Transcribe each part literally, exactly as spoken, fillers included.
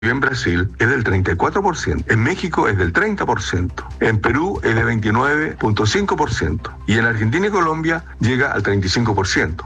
En Brasil es del treinta y cuatro por ciento, en México es del treinta por ciento, en Perú es del veintinueve punto cinco por ciento y en Argentina y Colombia llega al treinta y cinco por ciento.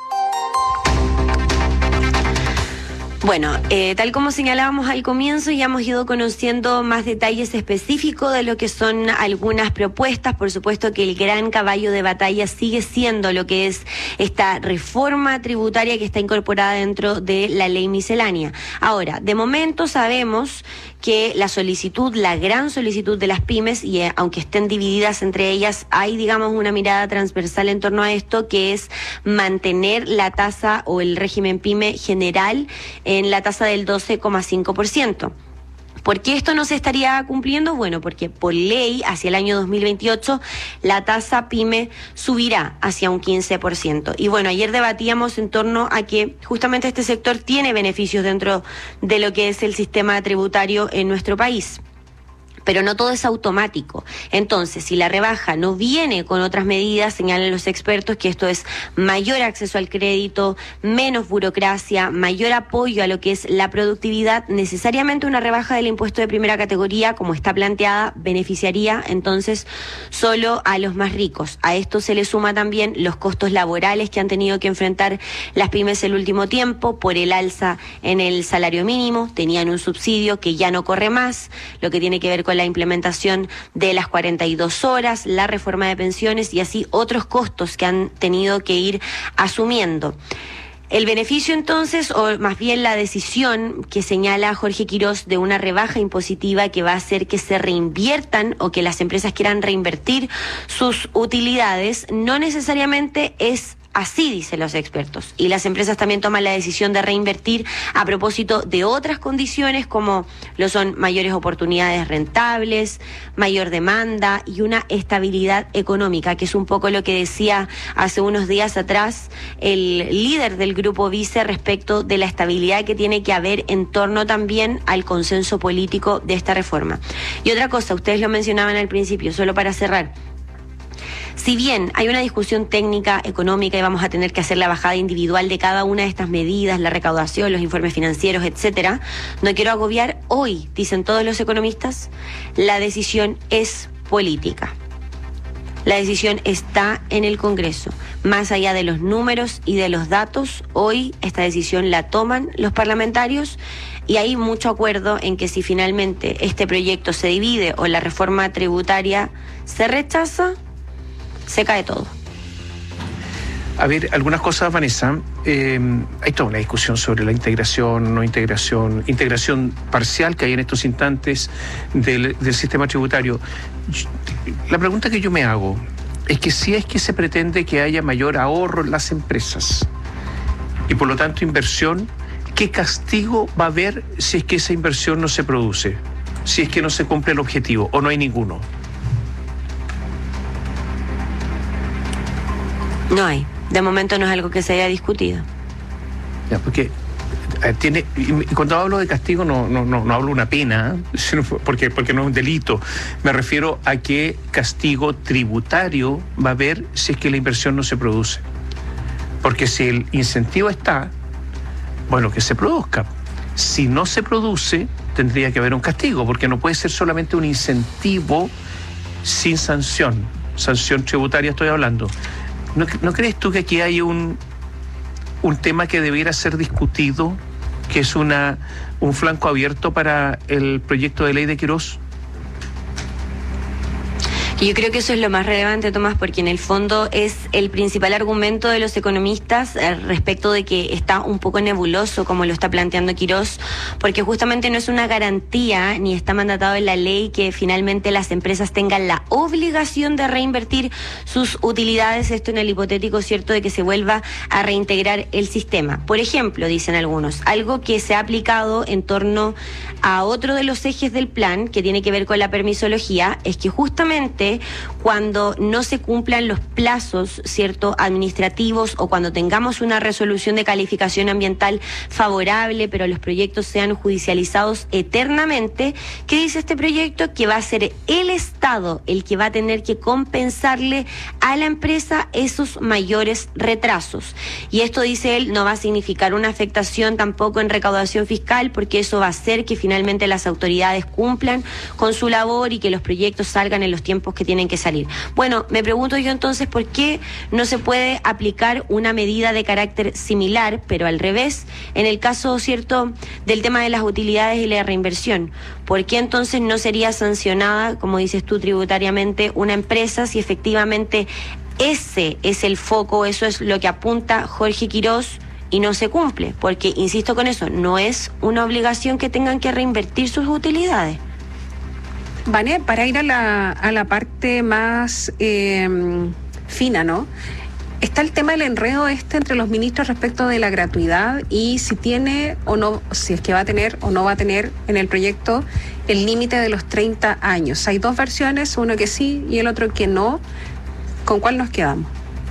Bueno, eh, tal como señalábamos al comienzo, ya hemos ido conociendo más detalles específicos de lo que son algunas propuestas. Por supuesto que el gran caballo de batalla sigue siendo lo que es esta reforma tributaria que está incorporada dentro de la ley miscelánea. Ahora, de momento sabemos que la solicitud, la gran solicitud de las pymes, y eh, aunque estén divididas entre ellas, hay, digamos, una mirada transversal en torno a esto, que es mantener la tasa o el régimen pyme general en la tasa del doce coma cinco por ciento. ¿Por qué esto no se estaría cumpliendo? Bueno, porque por ley, hacia el año dos mil veintiocho, la tasa pyme subirá hacia un quince por ciento. Y bueno, ayer debatíamos en torno a que justamente este sector tiene beneficios dentro de lo que es el sistema tributario en nuestro país. Pero no todo es automático. Entonces, si la rebaja no viene con otras medidas, señalan los expertos que esto es mayor acceso al crédito, menos burocracia, mayor apoyo a lo que es la productividad, necesariamente una rebaja del impuesto de primera categoría, como está planteada, beneficiaría entonces solo a los más ricos. A esto se le suma también los costos laborales que han tenido que enfrentar las pymes el último tiempo por el alza en el salario mínimo. Tenían un subsidio que ya no corre más, lo que tiene que ver con la implementación de las cuarenta y dos horas, la reforma de pensiones y así otros costos que han tenido que ir asumiendo. El beneficio entonces, o más bien la decisión que señala Jorge Quirós de una rebaja impositiva que va a hacer que se reinviertan o que las empresas quieran reinvertir sus utilidades, no necesariamente es así, dicen los expertos. Y las empresas también toman la decisión de reinvertir a propósito de otras condiciones como lo son mayores oportunidades rentables, mayor demanda y una estabilidad económica, que es un poco lo que decía hace unos días atrás el líder del Grupo Vice respecto de la estabilidad que tiene que haber en torno también al consenso político de esta reforma. Y otra cosa, ustedes lo mencionaban al principio, solo para cerrar. Si bien hay una discusión técnica, económica, y vamos a tener que hacer la bajada individual de cada una de estas medidas, la recaudación, los informes financieros, etcétera, no quiero agobiar, hoy, dicen todos los economistas, la decisión es política. La decisión está en el Congreso. Más allá de los números y de los datos, hoy esta decisión la toman los parlamentarios y hay mucho acuerdo en que si finalmente este proyecto se divide o la reforma tributaria se rechaza, se cae todo. A ver, algunas cosas, Vanessa. Eh, hay toda una discusión sobre la integración, no integración, integración parcial que hay en estos instantes del, del sistema tributario. La pregunta que yo me hago es que si es que se pretende que haya mayor ahorro en las empresas y por lo tanto inversión, ¿qué castigo va a haber si es que esa inversión no se produce? Si es que no se cumple el objetivo o no hay ninguno. No hay. De momento no es algo que se haya discutido. Ya, porque eh, tiene, y cuando hablo de castigo no, no, no, no hablo de una pena, sino porque, porque no es un delito. Me refiero a qué castigo tributario va a haber si es que la inversión no se produce. Porque si el incentivo está, bueno, que se produzca. Si no se produce, tendría que haber un castigo, porque no puede ser solamente un incentivo sin sanción. Sanción tributaria estoy hablando. ¿No, ¿No crees tú que aquí hay un, un tema que debiera ser discutido, que es una, un flanco abierto para el proyecto de ley de Quirós? Y yo creo que eso es lo más relevante, Tomás, porque en el fondo es el principal argumento de los economistas eh, respecto de que está un poco nebuloso como lo está planteando Quirós, porque justamente no es una garantía ni está mandatado en la ley que finalmente las empresas tengan la obligación de reinvertir sus utilidades, esto en el hipotético cierto de que se vuelva a reintegrar el sistema. Por ejemplo, dicen algunos, algo que se ha aplicado en torno a otro de los ejes del plan, que tiene que ver con la permisología, es que justamente que cuando no se cumplan los plazos, ¿cierto?, administrativos, o cuando tengamos una resolución de calificación ambiental favorable, pero los proyectos sean judicializados eternamente, ¿qué dice este proyecto? Que va a ser el Estado el que va a tener que compensarle a la empresa esos mayores retrasos. Y esto, dice él, no va a significar una afectación tampoco en recaudación fiscal, porque eso va a hacer que finalmente las autoridades cumplan con su labor y que los proyectos salgan en los tiempos que tienen que salir. Bueno, me pregunto yo entonces, ¿por qué no se puede aplicar una medida de carácter similar, pero al revés, en el caso, cierto, del tema de las utilidades y la reinversión? ¿Por qué entonces no sería sancionada, como dices tú, tributariamente una empresa si efectivamente ese es el foco, eso es lo que apunta Jorge Quirós, y no se cumple? Porque, insisto con eso, no es una obligación que tengan que reinvertir sus utilidades. Vane, para ir a la, a la parte más eh, fina, ¿no? Está el tema del enredo este entre los ministros respecto de la gratuidad y si tiene o no, si es que va a tener o no va a tener en el proyecto el límite de los treinta años. Hay dos versiones, uno que sí y el otro que no. ¿Con cuál nos quedamos?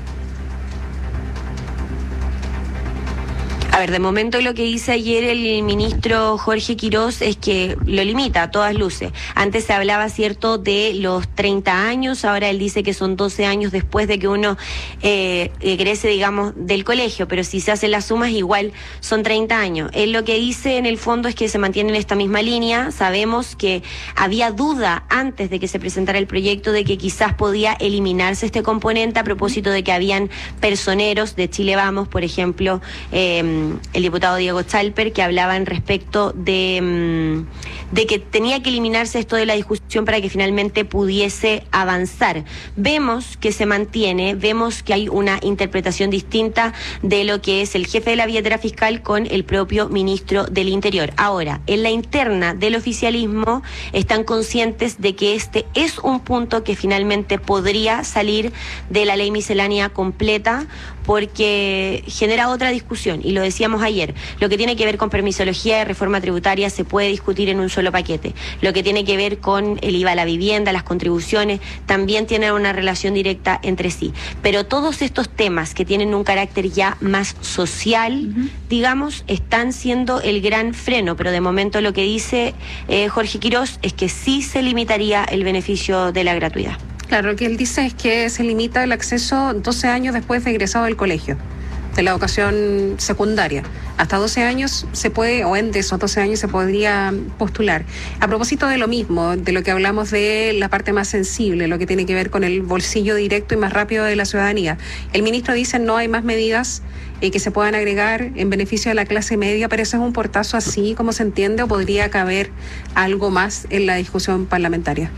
A ver, de momento lo que dice ayer el ministro Jorge Quirós es que lo limita a todas luces. Antes se hablaba, cierto, de los treinta años, ahora él dice que son doce años después de que uno eh, egrese, digamos, del colegio, pero si se hacen las sumas igual son treinta años. Él lo que dice en el fondo es que se mantiene en esta misma línea. Sabemos que había duda antes de que se presentara el proyecto de que quizás podía eliminarse este componente a propósito de que habían personeros de Chile Vamos, por ejemplo, eh, el diputado Diego Chalper, que hablaban respecto de, de que tenía que eliminarse esto de la discusión para que finalmente pudiese avanzar. Vemos que se mantiene, vemos que hay una interpretación distinta de lo que es el jefe de la billetera fiscal con el propio ministro del Interior. Ahora, en la interna del oficialismo están conscientes de que este es un punto que finalmente podría salir de la ley miscelánea completa, porque genera otra discusión, y lo decíamos ayer, lo que tiene que ver con permisología y reforma tributaria se puede discutir en un solo paquete. Lo que tiene que ver con el I V A a la vivienda, las contribuciones, también tienen una relación directa entre sí. Pero todos estos temas que tienen un carácter ya más social, uh-huh. digamos, están siendo el gran freno, pero de momento lo que dice eh, Jorge Quirós es que sí se limitaría el beneficio de la gratuidad. Claro, lo que él dice es que se limita el acceso doce años después de egresado del colegio, de la educación secundaria. Hasta doce años se puede, o en de esos doce años se podría postular. A propósito de lo mismo, de lo que hablamos de la parte más sensible, lo que tiene que ver con el bolsillo directo y más rápido de la ciudadanía. El ministro dice no hay más medidas eh, que se puedan agregar en beneficio de la clase media, pero eso es un portazo así como se entiende, o podría caber algo más en la discusión parlamentaria.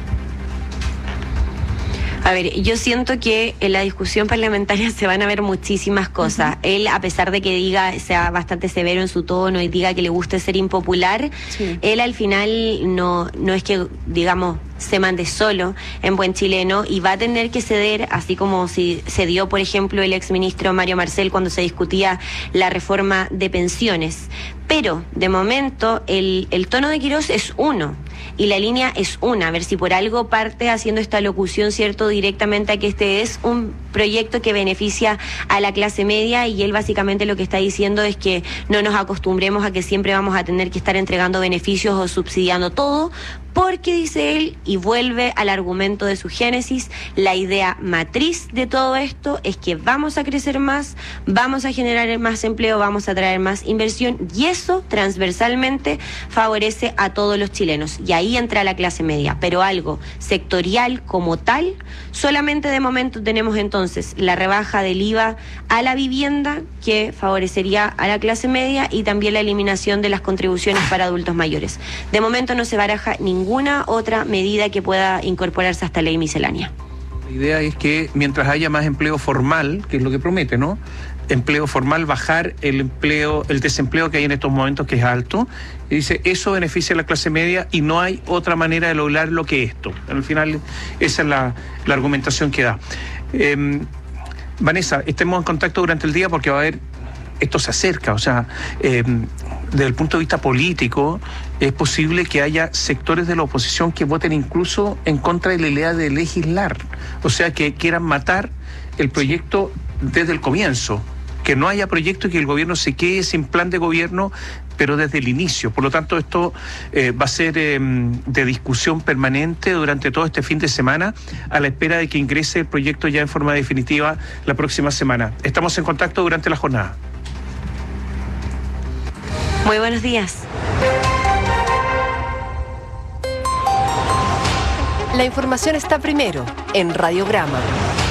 A ver, yo siento que en la discusión parlamentaria se van a ver muchísimas cosas. Uh-huh. Él, a pesar de que diga, sea bastante severo en su tono y diga que le guste ser impopular, sí. él al final no, no es que, digamos, se mande solo en buen chileno, y va a tener que ceder, así como si cedió, por ejemplo, el exministro Mario Marcel cuando se discutía la reforma de pensiones. Pero, de momento, el, el tono de Quirós es uno, y la línea es una. A ver si por algo parte haciendo esta locución, cierto, directamente a que este es un proyecto que beneficia a la clase media, y él básicamente lo que está diciendo es que no nos acostumbremos a que siempre vamos a tener que estar entregando beneficios o subsidiando todo, porque, dice él, y vuelve al argumento de su génesis, la idea matriz de todo esto es que vamos a crecer más, vamos a generar más empleo, vamos a traer más inversión, y eso transversalmente favorece a todos los chilenos, y ahí entra la clase media. Pero algo sectorial como tal, solamente de momento tenemos entonces la rebaja del I V A a la vivienda, que favorecería a la clase media, y también la eliminación de las contribuciones para adultos mayores. De momento no se baraja ninguna otra medida que pueda incorporarse a esta ley miscelánea. La idea es que mientras haya más empleo formal, que es lo que promete, ¿no? Empleo formal, bajar el empleo, el desempleo que hay en estos momentos, que es alto. Y dice, eso beneficia a la clase media y no hay otra manera de lograrlo que esto. Al final, esa es la, la argumentación que da. Eh, Vanessa, estemos en contacto durante el día porque va a haber, esto se acerca, o sea, eh, desde el punto de vista político, es posible que haya sectores de la oposición que voten incluso en contra de la idea de legislar, o sea, que quieran matar el proyecto desde el comienzo, que no haya proyecto y que el gobierno se quede sin plan de gobierno, pero desde el inicio. Por lo tanto, esto eh, va a ser eh, de discusión permanente durante todo este fin de semana, a la espera de que ingrese el proyecto ya en forma definitiva la próxima semana. Estamos en contacto durante la jornada. Muy buenos días. La información está primero en Radiograma.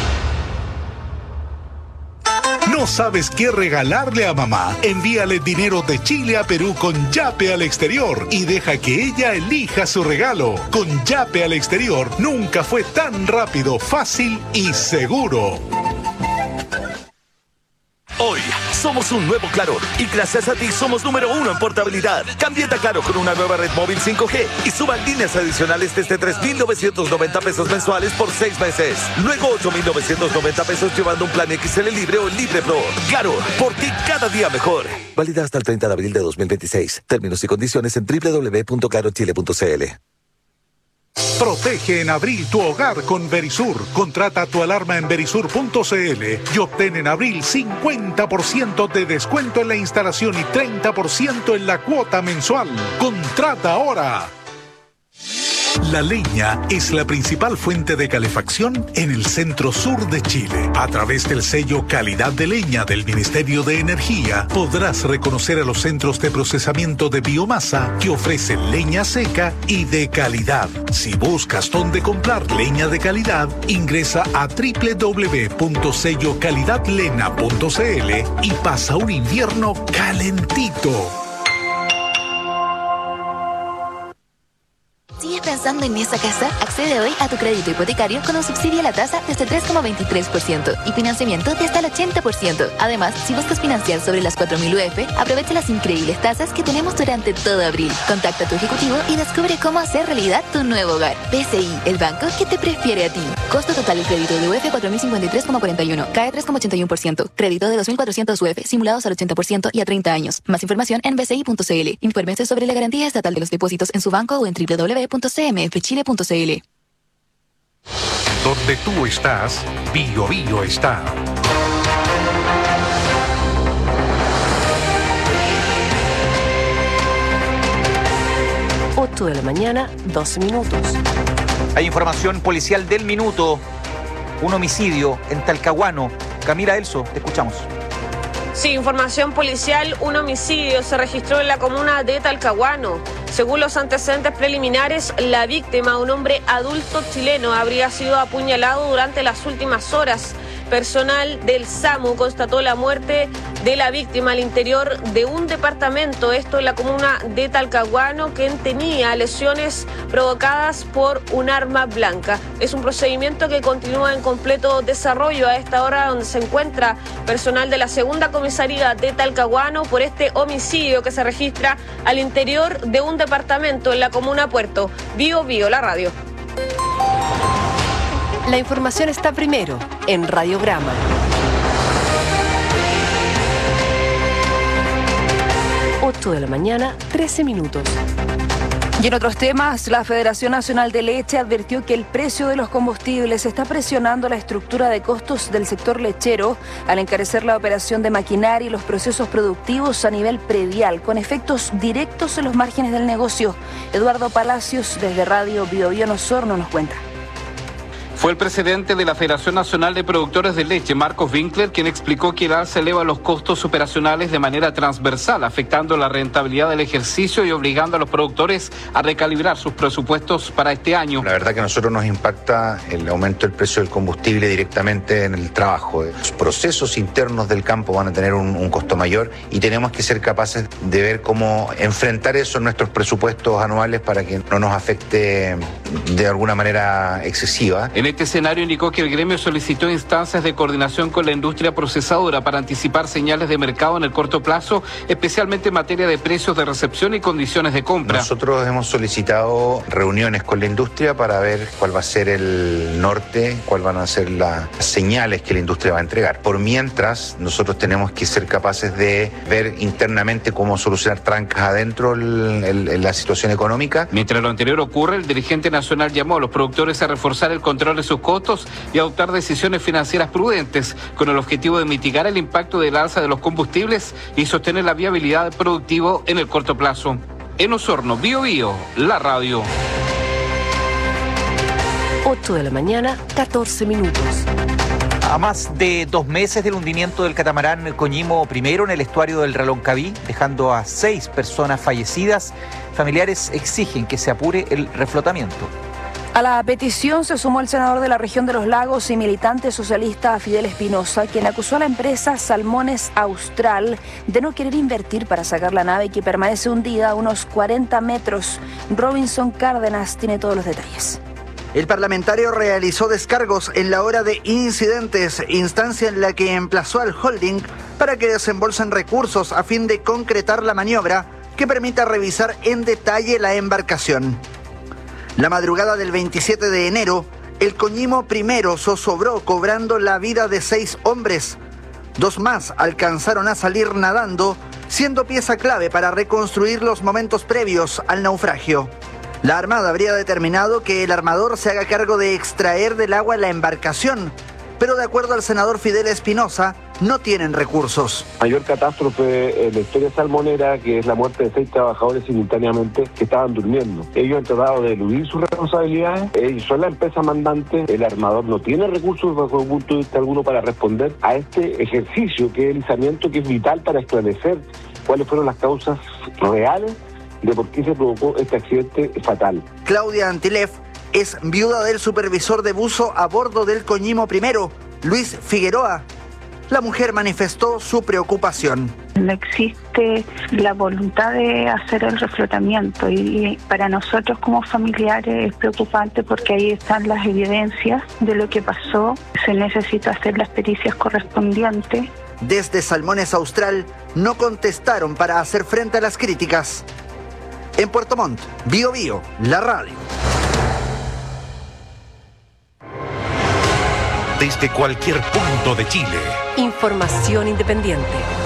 ¿No sabes qué regalarle a mamá? Envíale dinero de Chile a Perú con Yape al exterior y deja que ella elija su regalo. Con Yape al exterior nunca fue tan rápido, fácil y seguro. Hoy somos un nuevo Claro y gracias a ti somos número uno en portabilidad. Cámbiate a Claro con una nueva red móvil cinco G y suban líneas adicionales desde tres mil novecientos noventa pesos mensuales por seis meses. Luego ocho mil novecientos noventa pesos llevando un plan X L Libre o Libre Pro. Claro, porque cada día mejor. Válida hasta el treinta de abril de dos mil veintiséis. Términos y condiciones en doble u doble u doble u punto claro chile punto c l. Protege en abril tu hogar con Verisur. Contrata tu alarma en verisur punto c l y obtén en abril cincuenta por ciento de descuento en la instalación y treinta por ciento en la cuota mensual. Contrata ahora. La leña es la principal fuente de calefacción en el centro sur de Chile. A través del sello Calidad de Leña del Ministerio de Energía, podrás reconocer a los centros de procesamiento de biomasa que ofrecen leña seca y de calidad. Si buscas dónde comprar leña de calidad, ingresa a doble u doble u doble u punto sello calidad lena punto c l y pasa un invierno calentito. ¿Sigues pensando en esa casa? Accede hoy a tu crédito hipotecario con un subsidio a la tasa desde tres coma veintitrés por ciento y financiamiento de hasta el ochenta por ciento. Además, si buscas financiar sobre las cuatro mil U F, aprovecha las increíbles tasas que tenemos durante todo abril. Contacta a tu ejecutivo y descubre cómo hacer realidad tu nuevo hogar. B C I, el banco que te prefiere a ti. Costo total del crédito de U F cuatro mil cincuenta y tres coma cuarenta y uno, C A E tres coma ochenta y uno por ciento. Crédito de dos mil cuatrocientos U F simulados al ochenta por ciento y a treinta años. Más información en b c i punto c l. Infórmese sobre la garantía estatal de los depósitos en su banco o en doble u doble u doble u punto c m f chile punto c l. Donde tú estás, Bio Bio está. ocho de la mañana, doce minutos. Hay información policial del minuto. Un homicidio en Talcahuano. Camila Elso, te escuchamos. Sí, información policial, un homicidio se registró en la comuna de Talcahuano. Según los antecedentes preliminares, la víctima, un hombre adulto chileno, habría sido apuñalado durante las últimas horas. Personal del SAMU constató la muerte de la víctima al interior de un departamento, esto en la comuna de Talcahuano, quien tenía lesiones provocadas por un arma blanca. Es un procedimiento que continúa en completo desarrollo a esta hora, donde se encuentra personal de la segunda comisaría de Talcahuano por este homicidio que se registra al interior de un departamento en la comuna Puerto. Bio Bio, la radio. La información está primero en Radiograma. ocho de la mañana, trece minutos. Y en otros temas, la Federación Nacional de Leche advirtió que el precio de los combustibles está presionando la estructura de costos del sector lechero al encarecer la operación de maquinaria y los procesos productivos a nivel predial, con efectos directos en los márgenes del negocio. Eduardo Palacios, desde Radio Bio Bio en Osorno, nos cuenta. Fue el presidente de la Federación Nacional de Productores de Leche, Marcos Winkler, quien explicó que el alza eleva los costos operacionales de manera transversal, afectando la rentabilidad del ejercicio y obligando a los productores a recalibrar sus presupuestos para este año. La verdad que a nosotros nos impacta el aumento del precio del combustible directamente en el trabajo. Los procesos internos del campo van a tener un, un costo mayor y tenemos que ser capaces de ver cómo enfrentar eso en nuestros presupuestos anuales para que no nos afecte de alguna manera excesiva. En este escenario indicó que el gremio solicitó instancias de coordinación con la industria procesadora para anticipar señales de mercado en el corto plazo, especialmente en materia de precios de recepción y condiciones de compra. Nosotros hemos solicitado reuniones con la industria para ver cuál va a ser el norte, cuáles van a ser las señales que la industria va a entregar. Por mientras, nosotros tenemos que ser capaces de ver internamente cómo solucionar trancas adentro el, el, el, la situación económica. Mientras lo anterior ocurre, el dirigente nacional llamó a los productores a reforzar el control de sus costos y adoptar decisiones financieras prudentes con el objetivo de mitigar el impacto del alza de los combustibles y sostener la viabilidad del productivo en el corto plazo. En Osorno, Bio Bio, la radio. ocho de la mañana, catorce minutos. A más de dos meses del hundimiento del catamarán Coñimo primero en el estuario del Reloncaví, dejando a seis personas fallecidas, familiares exigen que se apure el reflotamiento. A la petición se sumó el senador de la región de los lagos y militante socialista Fidel Espinosa, quien acusó a la empresa Salmones Austral de no querer invertir para sacar la nave que permanece hundida a unos cuarenta metros. Robinson Cárdenas tiene todos los detalles. El parlamentario realizó descargos en la hora de incidentes, instancia en la que emplazó al holding para que desembolsen recursos a fin de concretar la maniobra que permita revisar en detalle la embarcación. La madrugada del veintisiete de enero, el Coñimo primero zozobró cobrando la vida de seis hombres. Dos más alcanzaron a salir nadando, siendo pieza clave para reconstruir los momentos previos al naufragio. La Armada habría determinado que el armador se haga cargo de extraer del agua la embarcación, pero de acuerdo al senador Fidel Espinosa, no tienen recursos. Mayor catástrofe en la historia salmonera, que es la muerte de seis trabajadores simultáneamente que estaban durmiendo. Ellos han tratado de eludir sus responsabilidades, ellos son la empresa mandante, el armador no tiene recursos bajo el punto de vista alguno para responder a este ejercicio que es el izamiento, que es vital para esclarecer cuáles fueron las causas reales de por qué se provocó este accidente fatal. Claudia Antilef es viuda del supervisor de buzo a bordo del Coñimo primero, Luis Figueroa. La mujer manifestó su preocupación. No existe la voluntad de hacer el reflotamiento y para nosotros como familiares es preocupante porque ahí están las evidencias de lo que pasó. Se necesita hacer las pericias correspondientes. Desde Salmones Austral no contestaron para hacer frente a las críticas. En Puerto Montt, Bio Bio, la radio. Desde cualquier punto de Chile. Información independiente.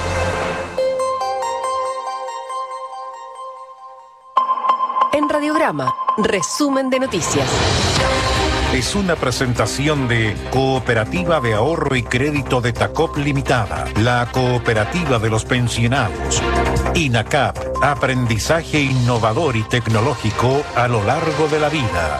En Radiograma, resumen de noticias. Es una presentación de Cooperativa de Ahorro y Crédito de Tacop Limitada, la cooperativa de los pensionados. INACAP, aprendizaje innovador y tecnológico a lo largo de la vida.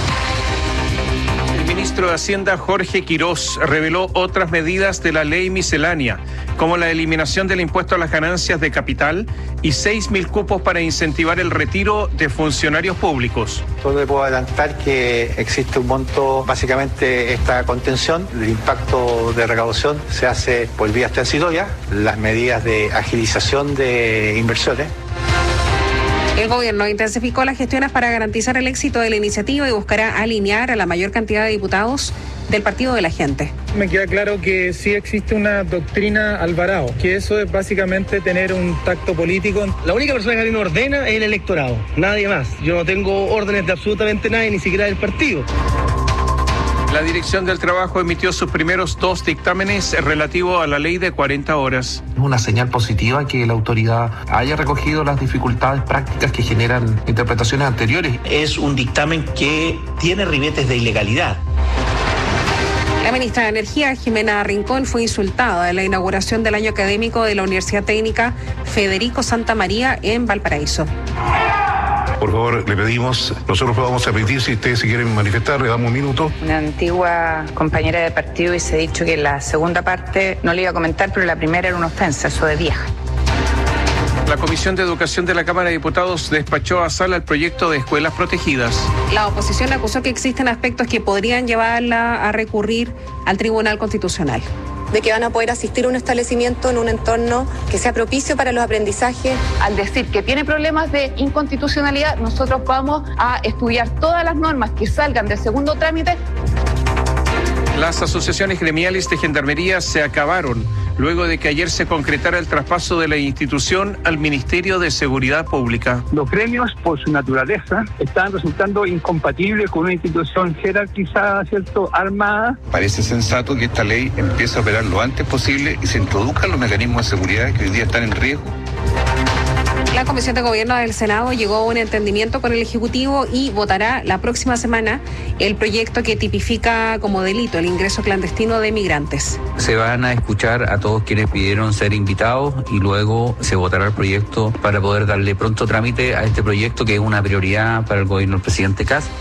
El ministro de Hacienda, Jorge Quirós, reveló otras medidas de la ley miscelánea, como la eliminación del impuesto a las ganancias de capital y seis mil cupos para incentivar el retiro de funcionarios públicos. Solo le puedo adelantar que existe un monto, básicamente esta contención, el impacto de recaudación se hace por vías transitorias, las medidas de agilización de inversiones. El gobierno intensificó las gestiones para garantizar el éxito de la iniciativa y buscará alinear a la mayor cantidad de diputados del Partido de la Gente. Me queda claro que sí existe una doctrina Alvarado, que eso es básicamente tener un tacto político. La única persona que a mí me ordena es el electorado, nadie más. Yo no tengo órdenes de absolutamente nadie, ni siquiera del partido. La Dirección del Trabajo emitió sus primeros dos dictámenes relativos a la ley de cuarenta horas. Es una señal positiva que la autoridad haya recogido las dificultades prácticas que generan interpretaciones anteriores. Es un dictamen que tiene ribetes de ilegalidad. La ministra de Energía, Jimena Rincón, fue insultada en la inauguración del año académico de la Universidad Técnica Federico Santa María en Valparaíso. Por favor, le pedimos, nosotros vamos a pedir, si ustedes se quieren manifestar, le damos un minuto. Una antigua compañera de partido y se ha dicho que la segunda parte no le iba a comentar, pero la primera era una ofensa, eso de vieja. La Comisión de Educación de la Cámara de Diputados despachó a sala el proyecto de escuelas protegidas. La oposición acusó que existen aspectos que podrían llevarla a recurrir al Tribunal Constitucional. De que van a poder asistir a un establecimiento en un entorno que sea propicio para los aprendizajes. Al decir que tiene problemas de inconstitucionalidad, nosotros vamos a estudiar todas las normas que salgan del segundo trámite. Las asociaciones gremiales de Gendarmería se acabaron luego de que ayer se concretara el traspaso de la institución al Ministerio de Seguridad Pública. Los gremios, por su naturaleza, están resultando incompatibles con una institución jerarquizada, ¿cierto?, armada. Parece sensato que esta ley empiece a operar lo antes posible y se introduzcan los mecanismos de seguridad que hoy día están en riesgo. La Comisión de Gobierno del Senado llegó a un entendimiento con el Ejecutivo y votará la próxima semana el proyecto que tipifica como delito el ingreso clandestino de migrantes. Se van a escuchar a todos quienes pidieron ser invitados y luego se votará el proyecto para poder darle pronto trámite a este proyecto que es una prioridad para el gobierno del presidente Kast.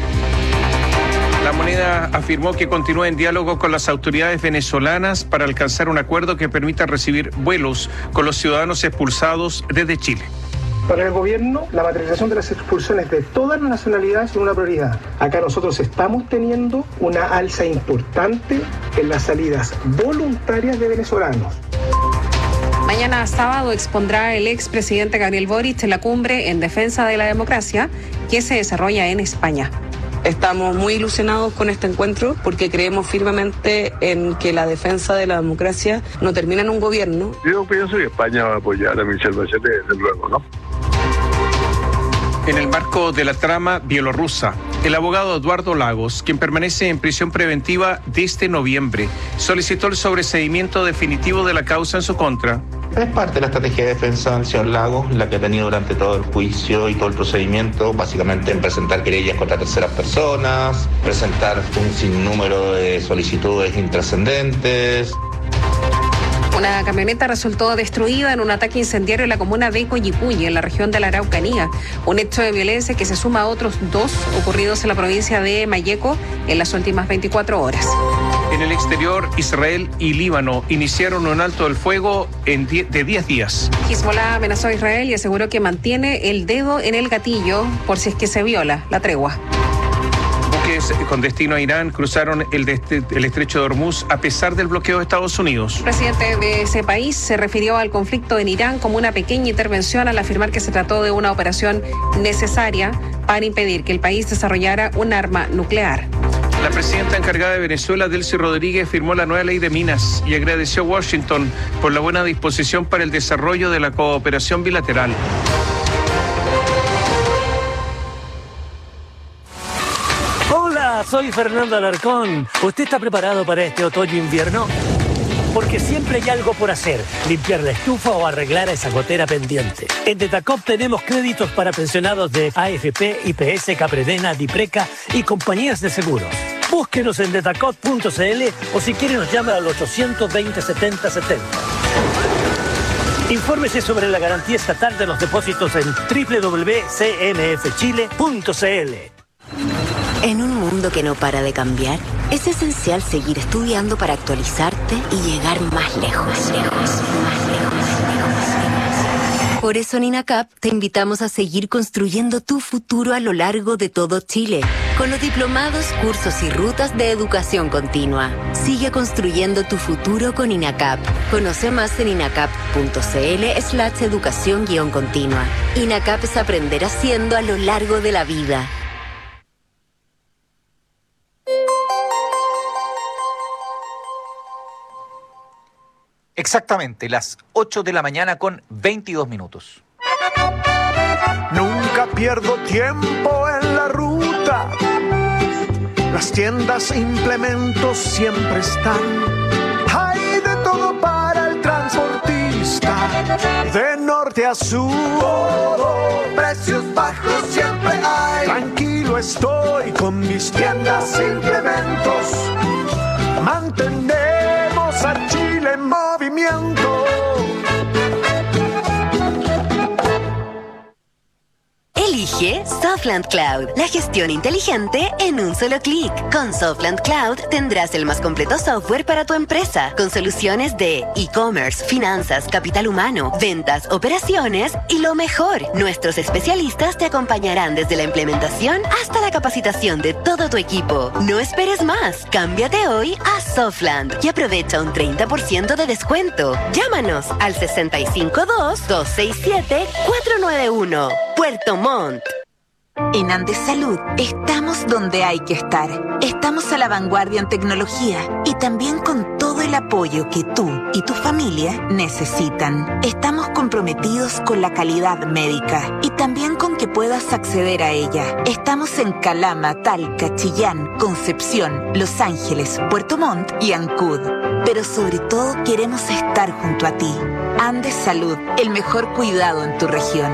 La Moneda afirmó que continúa en diálogo con las autoridades venezolanas para alcanzar un acuerdo que permita recibir vuelos con los ciudadanos expulsados desde Chile. Para el gobierno, la materialización de las expulsiones de todas las nacionalidades es una prioridad. Acá nosotros estamos teniendo una alza importante en las salidas voluntarias de venezolanos. Mañana sábado expondrá el expresidente Gabriel Boric en la cumbre en defensa de la democracia que se desarrolla en España. Estamos muy ilusionados con este encuentro porque creemos firmemente en que la defensa de la democracia no termina en un gobierno. Yo pienso que España va a apoyar a Michelle Bachelet, desde luego, ¿no? En el marco de la trama bielorrusa, el abogado Eduardo Lagos, quien permanece en prisión preventiva desde noviembre, solicitó el sobreseimiento definitivo de la causa en su contra. Es parte de la estrategia de defensa del señor Lagos, la que ha tenido durante todo el juicio y todo el procedimiento, básicamente en presentar querellas contra terceras personas, presentar un sinnúmero de solicitudes intrascendentes. Una camioneta resultó destruida en un ataque incendiario en la comuna de Coyipulli, en la región de la Araucanía. Un hecho de violencia que se suma a otros dos ocurridos en la provincia de Malleco en las últimas veinticuatro horas. En el exterior, Israel y Líbano iniciaron un alto del fuego en die- de diez días. Hezbollah amenazó a Israel y aseguró que mantiene el dedo en el gatillo por si es que se viola la tregua. Buques con destino a Irán cruzaron el, de- el estrecho de Hormuz a pesar del bloqueo de Estados Unidos. El presidente de ese país se refirió al conflicto en Irán como una pequeña intervención al afirmar que se trató de una operación necesaria para impedir que el país desarrollara un arma nuclear. La presidenta encargada de Venezuela, Delcy Rodríguez, firmó la nueva ley de minas y agradeció a Washington por la buena disposición para el desarrollo de la cooperación bilateral. Hola, soy Fernando Alarcón. ¿Usted está preparado para este otoño-invierno? Porque siempre hay algo por hacer, limpiar la estufa o arreglar a esa gotera pendiente. En Detacop tenemos créditos para pensionados de A F P, I P S, Capredena, Dipreca y compañías de seguros. Búsquenos en detacop punto c l o si quiere nos llama al ochocientos veinte setenta setenta. Infórmese sobre la garantía estatal de los depósitos en doble u doble u doble u punto c m f chile punto c l. En un mundo que no para de cambiar, es esencial seguir estudiando para actualizarte y llegar más lejos, lejos, más lejos, lejos. Por eso en INACAP te invitamos a seguir construyendo tu futuro a lo largo de todo Chile, con los diplomados, cursos y rutas de educación continua. Sigue construyendo tu futuro con INACAP. Conoce más en inacap punto c l slash educación guión continua. INACAP es aprender haciendo a lo largo de la vida. Exactamente, las ocho de la mañana con veintidós minutos. Nunca pierdo tiempo en la ruta. Las tiendas e implementos siempre están. Hay de todo para el transportista. De norte a sur, todo, precios bajos siempre hay. Tranquilo estoy con mis tiendas e implementos. Mantenemos a Chile en movimiento. Elige Softland Cloud, la gestión inteligente en un solo clic. Con Softland Cloud tendrás el más completo software para tu empresa, con soluciones de e-commerce, finanzas, capital humano, ventas, operaciones y lo mejor, nuestros especialistas te acompañarán desde la implementación hasta la capacitación de todo tu equipo. No esperes más, cámbiate hoy a Softland y aprovecha un treinta por ciento de descuento. Llámanos al sesenta y cinco dos, dos seis siete, cuatro nueve uno. Puerto Montt. En Andes Salud estamos donde hay que estar. Estamos a la vanguardia en tecnología y también con todo el apoyo que tú y tu familia necesitan. Estamos comprometidos con la calidad médica y también con que puedas acceder a ella. Estamos en Calama, Talca, Chillán, Concepción, Los Ángeles, Puerto Montt y Ancud. Pero sobre todo queremos estar junto a ti. Andes Salud, el mejor cuidado en tu región.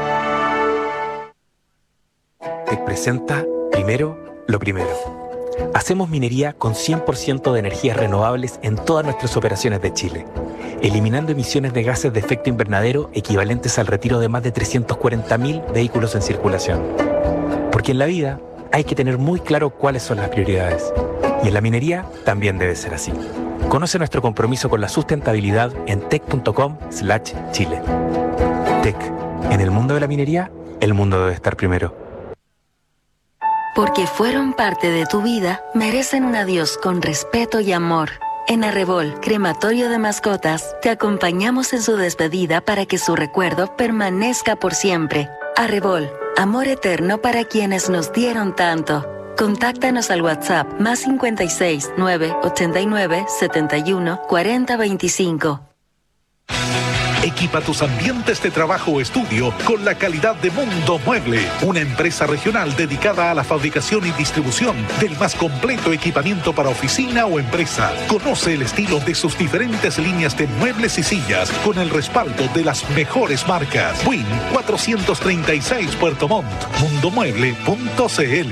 Te presenta Primero lo Primero. Hacemos minería con cien por ciento de energías renovables en todas nuestras operaciones de Chile, eliminando emisiones de gases de efecto invernadero equivalentes al retiro de más de trescientos cuarenta mil vehículos en circulación. Porque en la vida hay que tener muy claro cuáles son las prioridades. Y en la minería también debe ser así. Conoce nuestro compromiso con la sustentabilidad en tec punto com slash chile. Tec. En el mundo de la minería, el mundo debe estar primero. Porque fueron parte de tu vida, merecen un adiós con respeto y amor. En Arrebol, crematorio de mascotas, te acompañamos en su despedida para que su recuerdo permanezca por siempre. Arrebol, amor eterno para quienes nos dieron tanto. Contáctanos al WhatsApp más cincuenta y seis, nueve, ochenta y nueve, setenta y uno, cuarenta, veinticinco. Equipa tus ambientes de trabajo o estudio con la calidad de Mundo Mueble, una empresa regional dedicada a la fabricación y distribución del más completo equipamiento para oficina o empresa. Conoce el estilo de sus diferentes líneas de muebles y sillas con el respaldo de las mejores marcas. Win cuatrocientos treinta y seis Puerto Montt, mundomueble punto cl.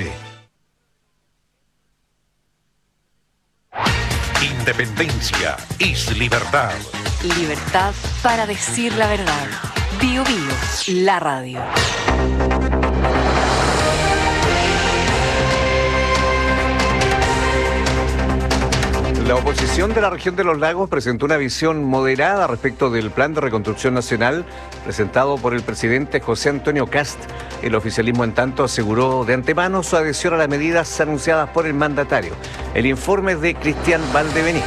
Independencia es libertad. Libertad para decir la verdad. Bio Bio, la radio. La oposición de la región de los lagos presentó una visión moderada respecto del plan de reconstrucción nacional presentado por el presidente José Antonio Kast. El oficialismo, en tanto, aseguró de antemano su adhesión a las medidas anunciadas por el mandatario. El informe es de Cristian Valdebenito.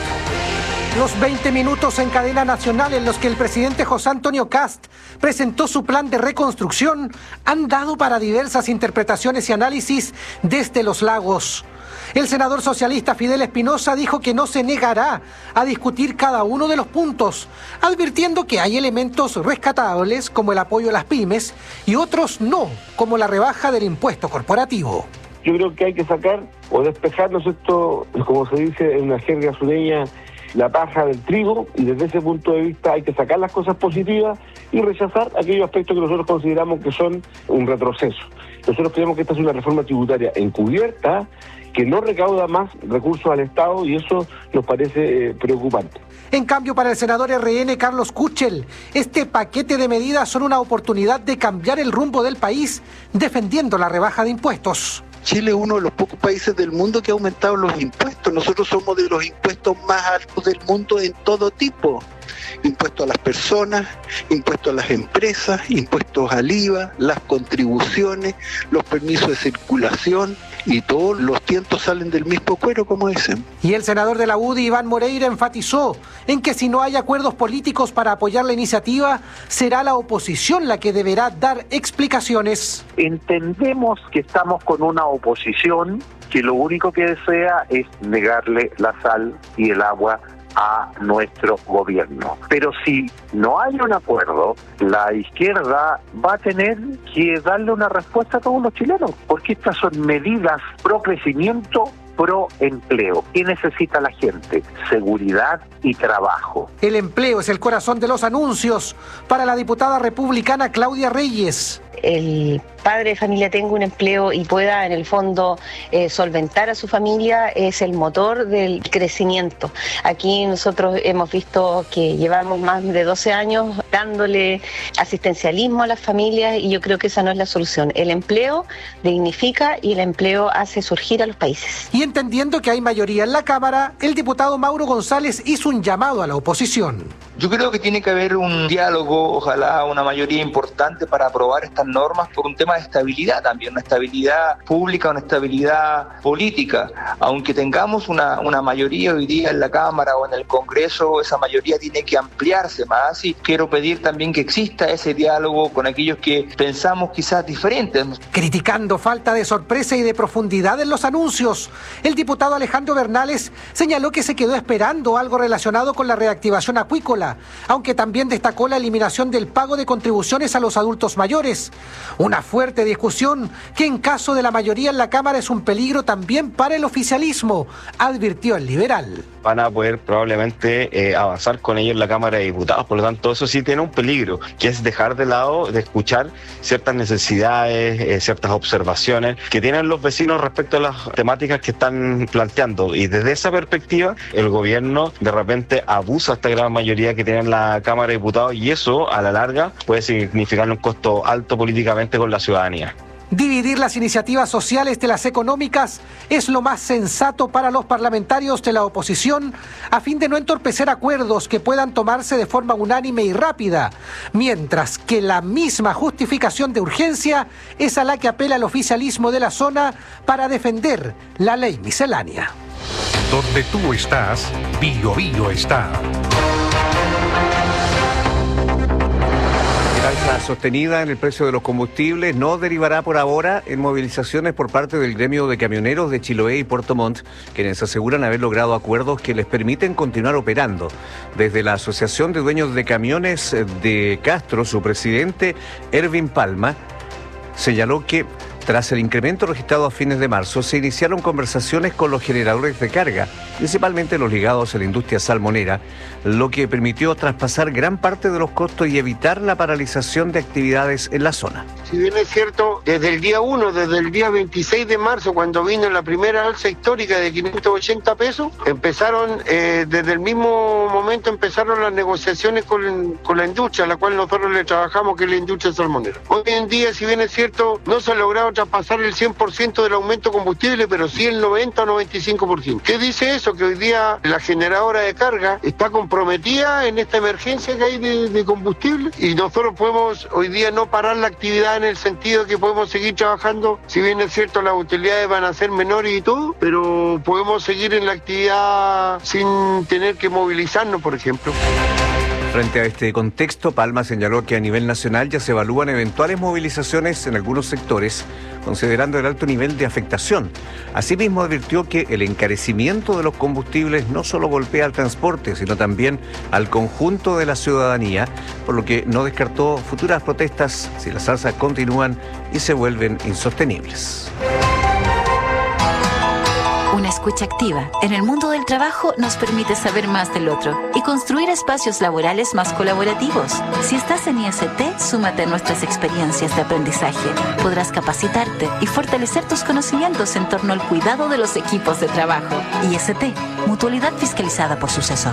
Los veinte minutos en cadena nacional en los que el presidente José Antonio Kast presentó su plan de reconstrucción han dado para diversas interpretaciones y análisis desde los lagos. El senador socialista Fidel Espinosa dijo que no se negará a discutir cada uno de los puntos, advirtiendo que hay elementos rescatables como el apoyo a las pymes y otros no, como la rebaja del impuesto corporativo. Yo creo que hay que sacar o despejarnos esto, como se dice en la jerga sureña, la paja del trigo, y desde ese punto de vista hay que sacar las cosas positivas y rechazar aquellos aspectos que nosotros consideramos que son un retroceso. Nosotros creemos que esta es una reforma tributaria encubierta que no recauda más recursos al Estado y eso nos parece eh, preocupante. En cambio, para el senador R N Carlos Kuchel, este paquete de medidas son una oportunidad de cambiar el rumbo del país, defendiendo la rebaja de impuestos. Chile es uno de los pocos países del mundo que ha aumentado los impuestos. Nosotros somos de los impuestos más altos del mundo en todo tipo. Impuestos a las personas, impuestos a las empresas, impuestos al I V A, las contribuciones, los permisos de circulación, y todos los tientos salen del mismo cuero, como dicen. Y el senador de la U D I, Iván Moreira, enfatizó en que si no hay acuerdos políticos para apoyar la iniciativa, será la oposición la que deberá dar explicaciones. Entendemos que estamos con una oposición que lo único que desea es negarle la sal y el agua a nuestro gobierno. Pero si no hay un acuerdo, la izquierda va a tener que darle una respuesta a todos los chilenos, porque estas son medidas pro crecimiento, pro empleo. ¿Qué necesita la gente? Seguridad y trabajo. El empleo es el corazón de los anuncios para la diputada republicana Claudia Reyes. El padre de familia tenga un empleo y pueda en el fondo eh, solventar a su familia es el motor del crecimiento. Aquí nosotros hemos visto que llevamos más de doce años dándole asistencialismo a las familias y yo creo que esa no es la solución. El empleo dignifica y el empleo hace surgir a los países. Y entendiendo que hay mayoría en la Cámara, el diputado Mauro González hizo un llamado a la oposición. Yo creo que tiene que haber un diálogo, ojalá una mayoría importante para aprobar estas normas por un tema de estabilidad también, una estabilidad pública, una estabilidad política. Aunque tengamos una, una mayoría hoy día en la Cámara o en el Congreso, esa mayoría tiene que ampliarse más y quiero pedir también que exista ese diálogo con aquellos que pensamos quizás diferentes. Criticando falta de sorpresa y de profundidad en los anuncios, el diputado Alejandro Bernales señaló que se quedó esperando algo relacionado con la reactivación acuícola, aunque también destacó la eliminación del pago de contribuciones a los adultos mayores. Una fuerte discusión que en caso de la mayoría en la Cámara es un peligro también para el oficialismo, advirtió el liberal. Van a poder probablemente eh, avanzar con ello en la Cámara de Diputados, por lo tanto eso sí tiene un peligro, que es dejar de lado de escuchar ciertas necesidades, eh, ciertas observaciones que tienen los vecinos respecto a las temáticas que están planteando, y desde esa perspectiva el gobierno de repente abusa a esta gran mayoría que tiene en la Cámara de Diputados, y eso a la larga puede significar un costo alto políticamente con la ciudadanía. Dividir las iniciativas sociales de las económicas es lo más sensato para los parlamentarios de la oposición, a fin de no entorpecer acuerdos que puedan tomarse de forma unánime y rápida, mientras que la misma justificación de urgencia es a la que apela el oficialismo de la zona para defender la ley miscelánea. Donde tú estás, Bio Bio está. La sostenida en el precio de los combustibles no derivará por ahora en movilizaciones por parte del gremio de camioneros de Chiloé y Puerto Montt, quienes aseguran haber logrado acuerdos que les permiten continuar operando. Desde la Asociación de Dueños de Camiones de Castro, su presidente, Ervin Palma, señaló que tras el incremento registrado a fines de marzo, se iniciaron conversaciones con los generadores de carga, principalmente los ligados a la industria salmonera, lo que permitió traspasar gran parte de los costos y evitar la paralización de actividades en la zona. Si bien es cierto, desde el día uno, desde el día veintiséis de marzo, cuando vino la primera alza histórica de quinientos ochenta pesos, empezaron, eh, desde el mismo momento empezaron las negociaciones con, con la industria, a la cual nosotros le trabajamos, que es la industria salmonera. Hoy en día, si bien es cierto, no se ha logrado traspasar el cien por ciento del aumento de combustible, pero sí el noventa o noventa y cinco por ciento. ¿Qué dice eso? Que hoy día la generadora de carga está comprometida en esta emergencia que hay de, de combustible, y nosotros podemos hoy día no parar la actividad en el sentido que podemos seguir trabajando. Si bien es cierto, las utilidades van a ser menores y todo, pero podemos seguir en la actividad sin tener que movilizarnos, por ejemplo. Frente a este contexto, Palma señaló que a nivel nacional ya se evalúan eventuales movilizaciones en algunos sectores, considerando el alto nivel de afectación. Asimismo, advirtió que el encarecimiento de los combustibles no solo golpea al transporte, sino también al conjunto de la ciudadanía, por lo que no descartó futuras protestas si las alzas continúan y se vuelven insostenibles. Una escucha activa en el mundo del trabajo nos permite saber más del otro y construir espacios laborales más colaborativos. Si estás en I S T, súmate a nuestras experiencias de aprendizaje. Podrás capacitarte y fortalecer tus conocimientos en torno al cuidado de los equipos de trabajo. I S T, mutualidad fiscalizada por Suceso.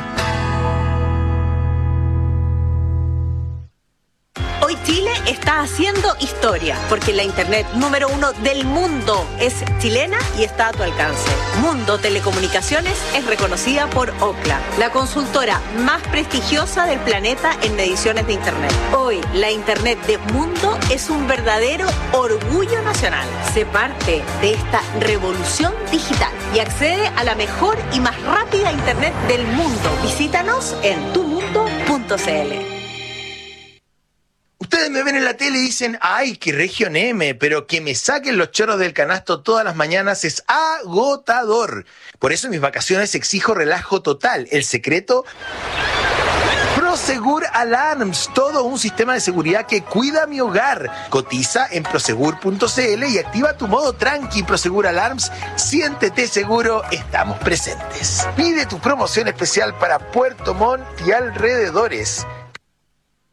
Hoy Chile está haciendo historia, porque la internet número uno del mundo es chilena y está a tu alcance. Mundo Telecomunicaciones es reconocida por Ookla, la consultora más prestigiosa del planeta en mediciones de internet. Hoy, la internet de Mundo es un verdadero orgullo nacional. Sé parte de esta revolución digital y accede a la mejor y más rápida internet del mundo. Visítanos en tu mundo punto c l. Ustedes me ven en la tele y dicen, ay, qué región M, pero que me saquen los chorros del canasto todas las mañanas es agotador. Por eso en mis vacaciones exijo relajo total. El secreto, Prosegur Alarms, todo un sistema de seguridad que cuida mi hogar. Cotiza en prosegur punto c l y activa tu modo tranqui. Prosegur Alarms, siéntete seguro, estamos presentes. Pide tu promoción especial para Puerto Montt y alrededores.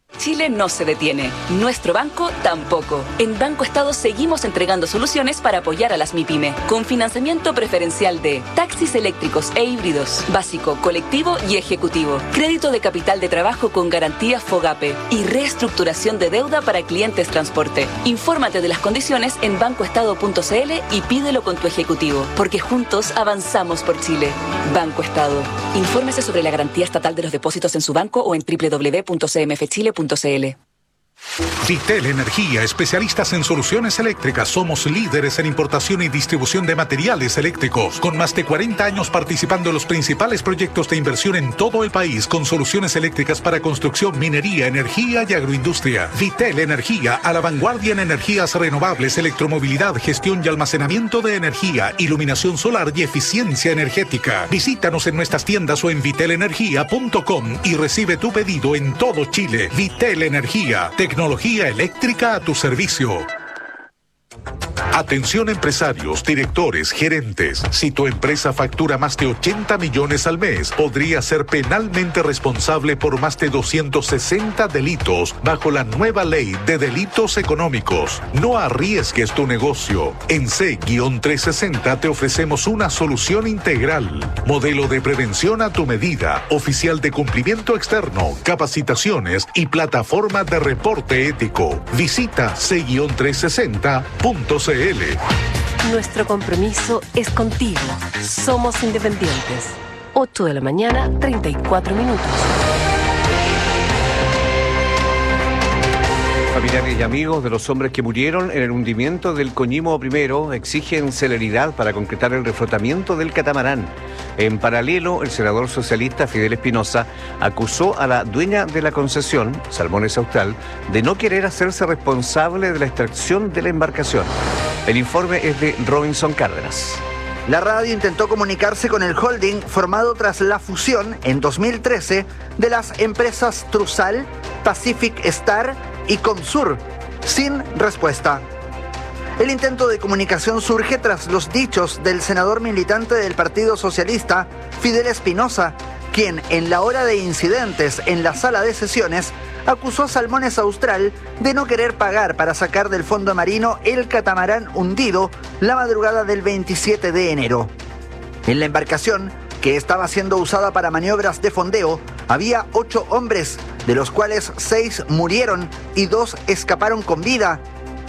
Chile no se detiene, nuestro banco tampoco. En Banco Estado seguimos entregando soluciones para apoyar a las MIPYME, con financiamiento preferencial de taxis eléctricos e híbridos, básico, colectivo y ejecutivo, crédito de capital de trabajo con garantía FOGAPE y reestructuración de deuda para clientes transporte. Infórmate de las condiciones en banco estado punto c l y pídelo con tu ejecutivo, porque juntos avanzamos por Chile. Banco Estado. Infórmese sobre la garantía estatal de los depósitos en su banco o en doble u doble u doble u punto c m f chile punto c l. Vitel Energía, especialistas en soluciones eléctricas. Somos líderes en importación y distribución de materiales eléctricos, con más de cuarenta años participando en los principales proyectos de inversión en todo el país, con soluciones eléctricas para construcción, minería, energía y agroindustria. Vitel Energía, a la vanguardia en energías renovables, electromovilidad, gestión y almacenamiento de energía, iluminación solar y eficiencia energética. Visítanos en nuestras tiendas o en vitel energía punto com y recibe tu pedido en todo Chile. Vitel Energía, tecnología eléctrica a tu servicio. Atención empresarios, directores, gerentes. Si tu empresa factura más de ochenta millones al mes, podría ser penalmente responsable por más de doscientos sesenta delitos bajo la nueva ley de delitos económicos. No arriesgues tu negocio. En C trescientos sesenta te ofrecemos una solución integral. Modelo de prevención a tu medida, oficial de cumplimiento externo, capacitaciones y plataforma de reporte ético. Visita C trescientos sesenta punto c l. Nuestro compromiso es contigo. Somos independientes. ocho de la mañana, treinta y cuatro minutos. Familiares y amigos de los hombres que murieron en el hundimiento del Coñimo primero exigen celeridad para concretar el reflotamiento del catamarán. En paralelo, el senador socialista Fidel Espinosa acusó a la dueña de la concesión, Salmones Austral, de no querer hacerse responsable de la extracción de la embarcación. El informe es de Robinson Cárdenas. La radio intentó comunicarse con el holding formado tras la fusión en dos mil trece de las empresas Trusal, Pacific Star y Comsur, sin respuesta. El intento de comunicación surge tras los dichos del senador militante del Partido Socialista, Fidel Espinosa, quien en la hora de incidentes en la sala de sesiones acusó a Salmones Austral de no querer pagar para sacar del fondo marino el catamarán hundido la madrugada del veintisiete de enero. En la embarcación, que estaba siendo usada para maniobras de fondeo, había ocho hombres, de los cuales seis murieron y dos escaparon con vida.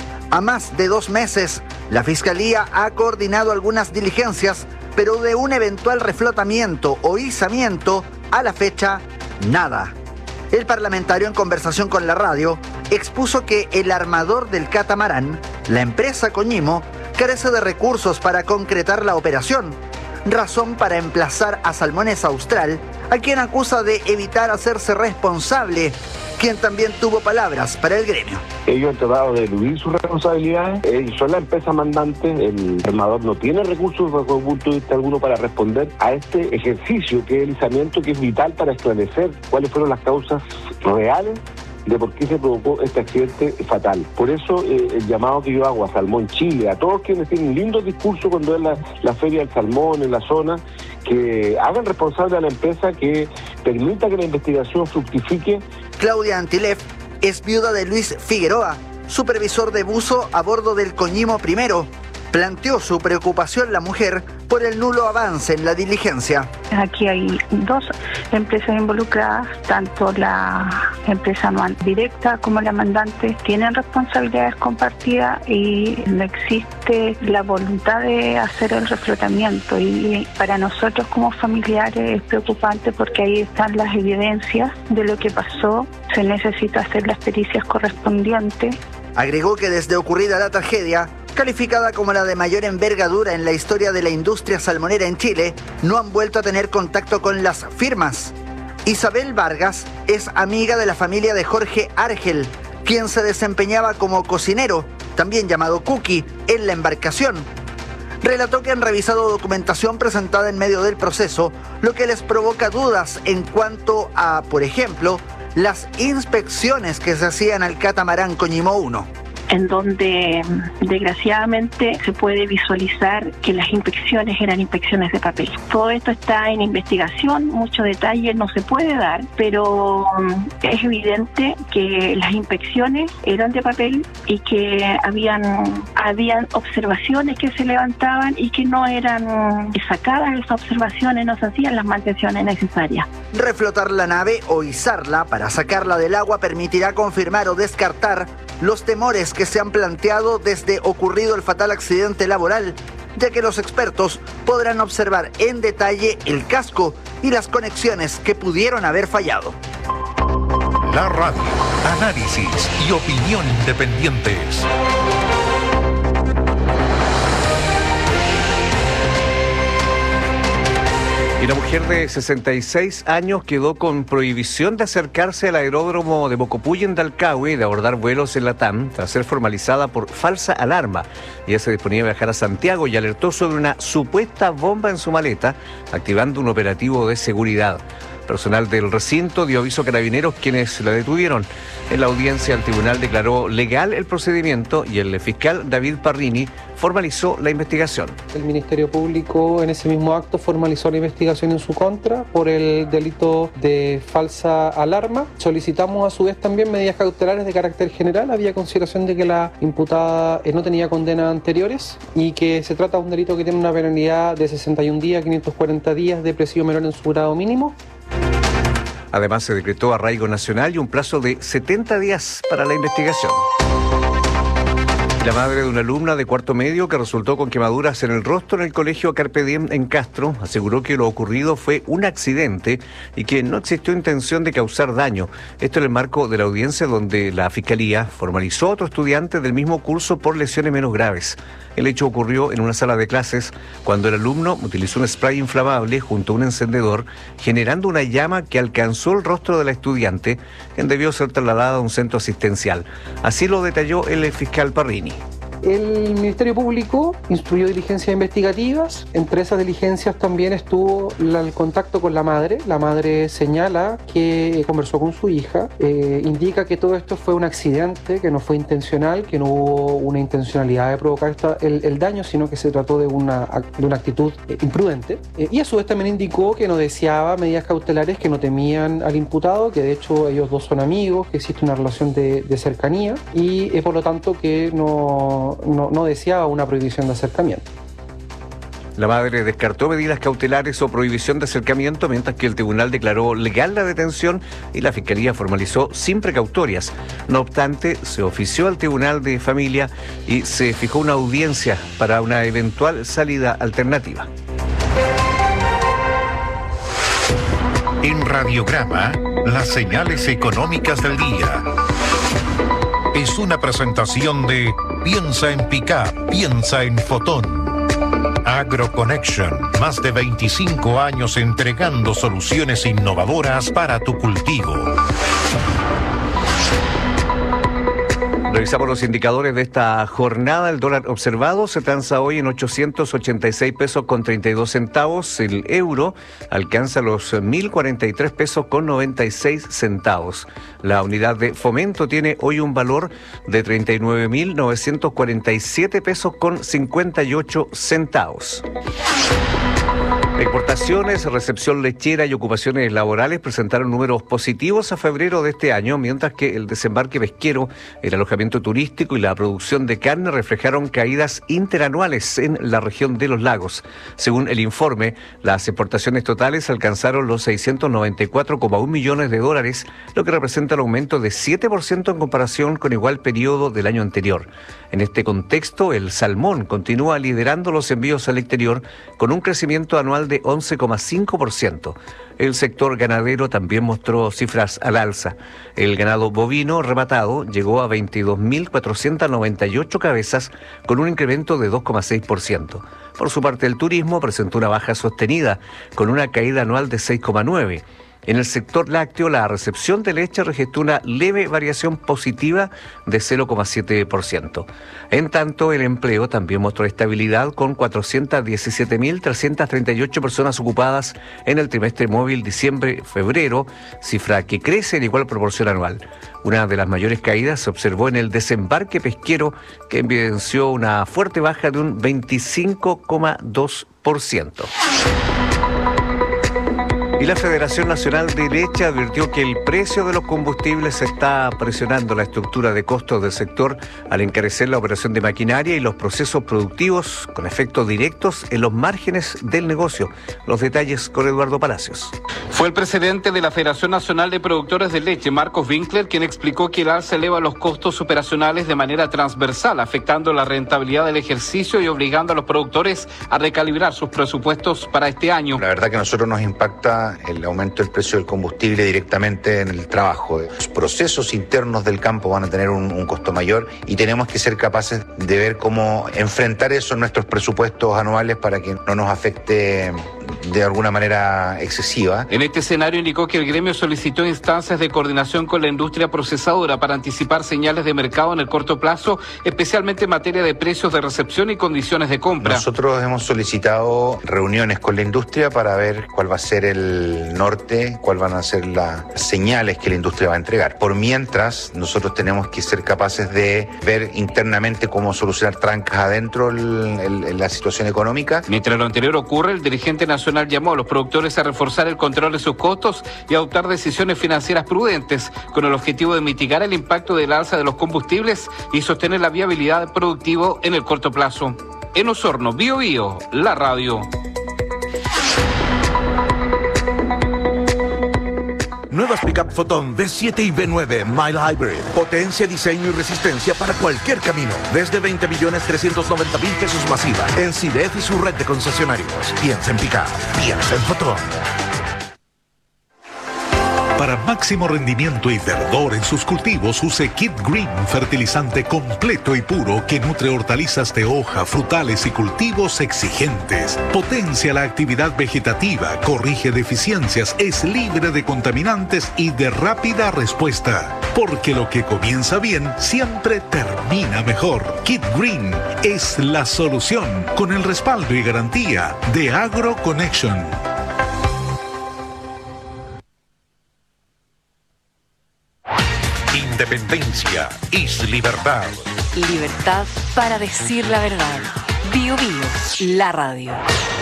A más de dos meses, la Fiscalía ha coordinado algunas diligencias, pero de un eventual reflotamiento o izamiento, a la fecha, nada. El parlamentario, en conversación con la radio, expuso que el armador del catamarán, la empresa Coñimo, carece de recursos para concretar la operación, razón para emplazar a Salmones Austral, a quien acusa de evitar hacerse responsable, quien también tuvo palabras para el gremio. Ellos han tratado de eludir sus responsabilidades, ellos son la empresa mandante, el armador no tiene recursos bajo el punto de vista alguno para responder a este ejercicio que es el izamiento, que es vital para esclarecer cuáles fueron las causas reales de por qué se provocó este accidente fatal. Por eso eh, el llamado que yo hago a Salmón Chile, a todos quienes tienen lindos discursos cuando es la, la feria del salmón en la zona, que hagan responsable a la empresa, que permita que la investigación fructifique. Claudia Antilef es viuda de Luis Figueroa, supervisor de buzo a bordo del Coñimo primero. Planteó su preocupación la mujer por el nulo avance en la diligencia. Aquí hay dos empresas involucradas, tanto la empresa directa como la mandante tienen responsabilidades compartidas y no existe la voluntad de hacer el reflotamiento, y para nosotros como familiares es preocupante porque ahí están las evidencias de lo que pasó, se necesita hacer las pericias correspondientes. Agregó que desde ocurrida la tragedia, calificada como la de mayor envergadura en la historia de la industria salmonera en Chile, no han vuelto a tener contacto con las firmas. Isabel Vargas es amiga de la familia de Jorge Argel, quien se desempeñaba como cocinero, también llamado Cookie, en la embarcación. Relató que han revisado documentación presentada en medio del proceso, lo que les provoca dudas en cuanto a, por ejemplo, las inspecciones que se hacían al catamarán Coñimo uno. en donde desgraciadamente se puede visualizar que las inspecciones eran inspecciones de papel. Todo esto está en investigación, mucho detalle no se puede dar, pero es evidente que las inspecciones eran de papel y que habían, habían observaciones que se levantaban y que no eran sacadas esas observaciones, no se hacían las mantenciones necesarias. Reflotar la nave o izarla para sacarla del agua permitirá confirmar o descartar los temores que se han planteado desde ocurrido el fatal accidente laboral, ya que los expertos podrán observar en detalle el casco y las conexiones que pudieron haber fallado. La radio, análisis y opinión independientes. Y la mujer de sesenta y seis años quedó con prohibición de acercarse al aeródromo de Bocopuy en Dalcahue y de abordar vuelos en Latam tras ser formalizada por falsa alarma. Ella se disponía a viajar a Santiago y alertó sobre una supuesta bomba en su maleta, activando un operativo de seguridad. Personal del recinto dio aviso a carabineros quienes la detuvieron. En la audiencia, el tribunal declaró legal el procedimiento y el fiscal David Parrini formalizó la investigación. El Ministerio Público en ese mismo acto formalizó la investigación en su contra por el delito de falsa alarma. Solicitamos a su vez también medidas cautelares de carácter general. Había consideración de que la imputada no tenía condenas anteriores y que se trata de un delito que tiene una penalidad de sesenta y un días, quinientos cuarenta días de presidio menor en su grado mínimo. Además, se decretó arraigo nacional y un plazo de setenta días para la investigación. La madre de una alumna de cuarto medio que resultó con quemaduras en el rostro en el colegio Carpe Diem en Castro aseguró que lo ocurrido fue un accidente y que no existió intención de causar daño. Esto en el marco de la audiencia donde la Fiscalía formalizó a otro estudiante del mismo curso por lesiones menos graves. El hecho ocurrió en una sala de clases cuando el alumno utilizó un spray inflamable junto a un encendedor, generando una llama que alcanzó el rostro de la estudiante, quien debió ser trasladada a un centro asistencial. Así lo detalló el fiscal Parrini. El Ministerio Público instruyó diligencias investigativas. Entre esas diligencias también estuvo la, el contacto con la madre. La madre señala que conversó con su hija, eh, indica que todo esto fue un accidente, que no fue intencional, que no hubo una intencionalidad de provocar esta, el, el daño, sino que se trató de una, de una actitud eh, imprudente. Eh, y a su vez también indicó que no deseaba medidas cautelares, que no temían al imputado, que de hecho ellos dos son amigos, que existe una relación de, de cercanía y eh, por lo tanto que no No, no deseaba una prohibición de acercamiento. La madre descartó medidas cautelares o prohibición de acercamiento, mientras que el tribunal declaró legal la detención y la Fiscalía formalizó sin precautorias. No obstante, se ofició al Tribunal de Familia y se fijó una audiencia para una eventual salida alternativa. En Radiograma, las señales económicas del día. Es una presentación de Piensa en Pickup, piensa en Fotón. AgroConnection, más de veinticinco años entregando soluciones innovadoras para tu cultivo. Revisamos los indicadores de esta jornada. El dólar observado se transa hoy en ochocientos ochenta y seis pesos con treinta y dos centavos. El euro alcanza los mil cuarenta y tres pesos con noventa y seis centavos. La unidad de fomento tiene hoy un valor de treinta y nueve mil novecientos cuarenta y siete pesos con cincuenta y ocho centavos. Exportaciones, recepción lechera y ocupaciones laborales presentaron números positivos a febrero de este año, mientras que el desembarque pesquero, el alojamiento turístico y la producción de carne reflejaron caídas interanuales en la región de los lagos. Según el informe, las exportaciones totales alcanzaron los seiscientos noventa y cuatro coma uno millones de dólares, lo que representa un aumento de siete por ciento en comparación con igual periodo del año anterior. En este contexto, el salmón continúa liderando los envíos al exterior con un crecimiento anual de once coma cinco por ciento. El sector ganadero también mostró cifras al alza. El ganado bovino rematado llegó a veintidós mil cuatrocientos noventa y ocho cabezas con un incremento de dos coma seis por ciento. Por su parte, el turismo presentó una baja sostenida con una caída anual de seis coma nueve por ciento. En el sector lácteo, la recepción de leche registró una leve variación positiva de cero coma siete por ciento. En tanto, el empleo también mostró estabilidad con cuatrocientas diecisiete mil trescientas treinta y ocho personas ocupadas en el trimestre móvil diciembre-febrero, cifra que crece en igual proporción anual. Una de las mayores caídas se observó en el desembarque pesquero, que evidenció una fuerte baja de un veinticinco coma dos por ciento. Y la Federación Nacional de Leche advirtió que el precio de los combustibles está presionando la estructura de costos del sector al encarecer la operación de maquinaria y los procesos productivos con efectos directos en los márgenes del negocio. Los detalles con Eduardo Palacios. Fue el presidente de la Federación Nacional de Productores de Leche, Marcos Winkler, quien explicó que el alza eleva los costos operacionales de manera transversal, afectando la rentabilidad del ejercicio y obligando a los productores a recalibrar sus presupuestos para este año. La verdad que a nosotros nos impacta el aumento del precio del combustible directamente en el trabajo. Los procesos internos del campo van a tener un, un costo mayor y tenemos que ser capaces de ver cómo enfrentar eso en nuestros presupuestos anuales para que no nos afecte de alguna manera excesiva. En este escenario indicó que el gremio solicitó instancias de coordinación con la industria procesadora para anticipar señales de mercado en el corto plazo, especialmente en materia de precios de recepción y condiciones de compra. Nosotros hemos solicitado reuniones con la industria para ver cuál va a ser el norte, cuáles van a ser las señales que la industria va a entregar. Por mientras, nosotros tenemos que ser capaces de ver internamente cómo solucionar trancas adentro el, el, la situación económica. Mientras lo anterior ocurre, el dirigente nacional llamó a los productores a reforzar el control de sus costos y adoptar decisiones financieras prudentes con el objetivo de mitigar el impacto del alza de los combustibles y sostener la viabilidad productiva en el corto plazo. En Osorno, Bio Bio, la radio. Nuevas Pickup Photon V siete y V nueve Mile Hybrid. Potencia, diseño y resistencia para cualquier camino. Desde veinte millones trescientos noventa mil pesos masiva. En Sidef y su red de concesionarios. Piensa en Pickup. Piensa en Photon. Para máximo rendimiento y verdor en sus cultivos, use Kid Green, fertilizante completo y puro que nutre hortalizas de hoja, frutales y cultivos exigentes. Potencia la actividad vegetativa, corrige deficiencias, es libre de contaminantes y de rápida respuesta. Porque lo que comienza bien siempre termina mejor. Kid Green es la solución con el respaldo y garantía de Agro Connection. Independencia es libertad. Libertad para decir la verdad. Bio Bio, la radio.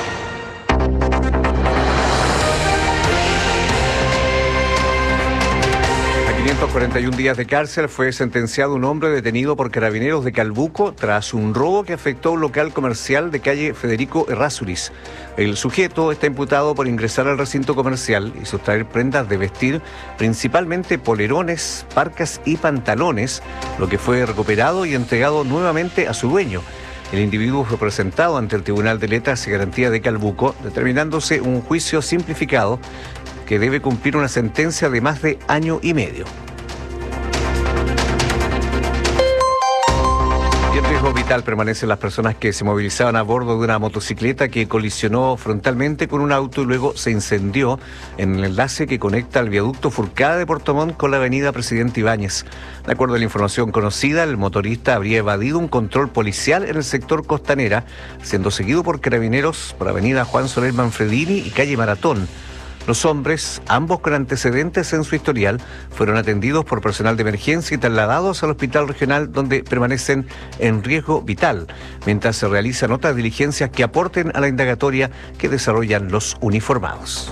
A quinientos cuarenta y un días de cárcel fue sentenciado un hombre detenido por carabineros de Calbuco tras un robo que afectó a un local comercial de calle Federico Errázuriz. El sujeto está imputado por ingresar al recinto comercial y sustraer prendas de vestir, principalmente polerones, parcas y pantalones, lo que fue recuperado y entregado nuevamente a su dueño. El individuo fue presentado ante el Tribunal de Letras y Garantía de Calbuco, determinándose un juicio simplificado que debe cumplir una sentencia de más de año y medio. Y en riesgo vital permanecen las personas que se movilizaban a bordo de una motocicleta que colisionó frontalmente con un auto y luego se incendió en el enlace que conecta el viaducto Furcada de Puerto Montt con la avenida Presidente Ibáñez. De acuerdo a la información conocida, el motorista habría evadido un control policial en el sector Costanera, siendo seguido por carabineros por avenida Juan Soler Manfredini y calle Maratón. Los hombres, ambos con antecedentes en su historial, fueron atendidos por personal de emergencia y trasladados al hospital regional donde permanecen en riesgo vital, mientras se realizan otras diligencias que aporten a la indagatoria que desarrollan los uniformados.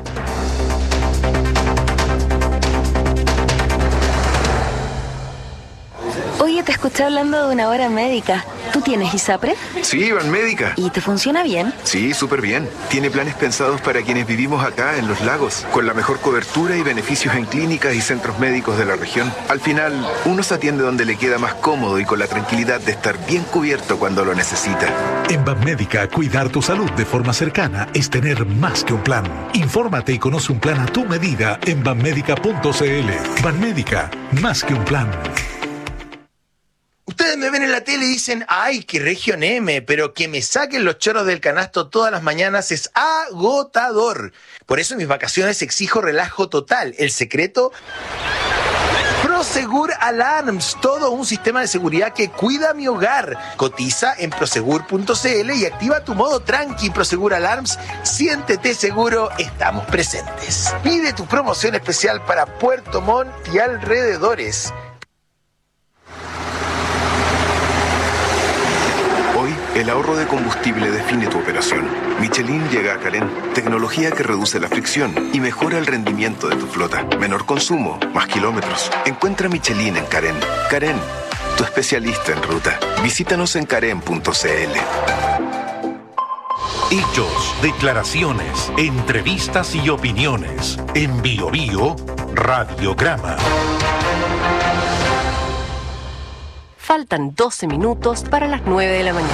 Oye, te escuché hablando de una hora médica. ¿Tú tienes ISAPRE? Sí, Banmédica. ¿Y te funciona bien? Sí, súper bien. Tiene planes pensados para quienes vivimos acá en Los Lagos, con la mejor cobertura y beneficios en clínicas y centros médicos de la región. Al final, uno se atiende donde le queda más cómodo y con la tranquilidad de estar bien cubierto cuando lo necesita. En Banmédica, cuidar tu salud de forma cercana es tener más que un plan. Infórmate y conoce un plan a tu medida en banmédica punto c l. Banmédica, más que un plan. Ustedes me ven en la tele y dicen, ay, qué región M, pero que me saquen los choros del canasto todas las mañanas es agotador. Por eso en mis vacaciones exijo relajo total. El secreto... Prosegur Alarms, todo un sistema de seguridad que cuida mi hogar. Cotiza en prosegur punto c l y activa tu modo tranqui. Prosegur Alarms, siéntete seguro, estamos presentes. Pide tu promoción especial para Puerto Montt y alrededores. Hoy, el ahorro de combustible define tu operación. Michelin llega a Carén, tecnología que reduce la fricción y mejora el rendimiento de tu flota. Menor consumo, más kilómetros. Encuentra Michelin en Carén. Carén, tu especialista en ruta. Visítanos en carén punto c l. Hechos, declaraciones, entrevistas y opiniones. En Bio Bio, Radiograma. Faltan doce minutos para las nueve de la mañana.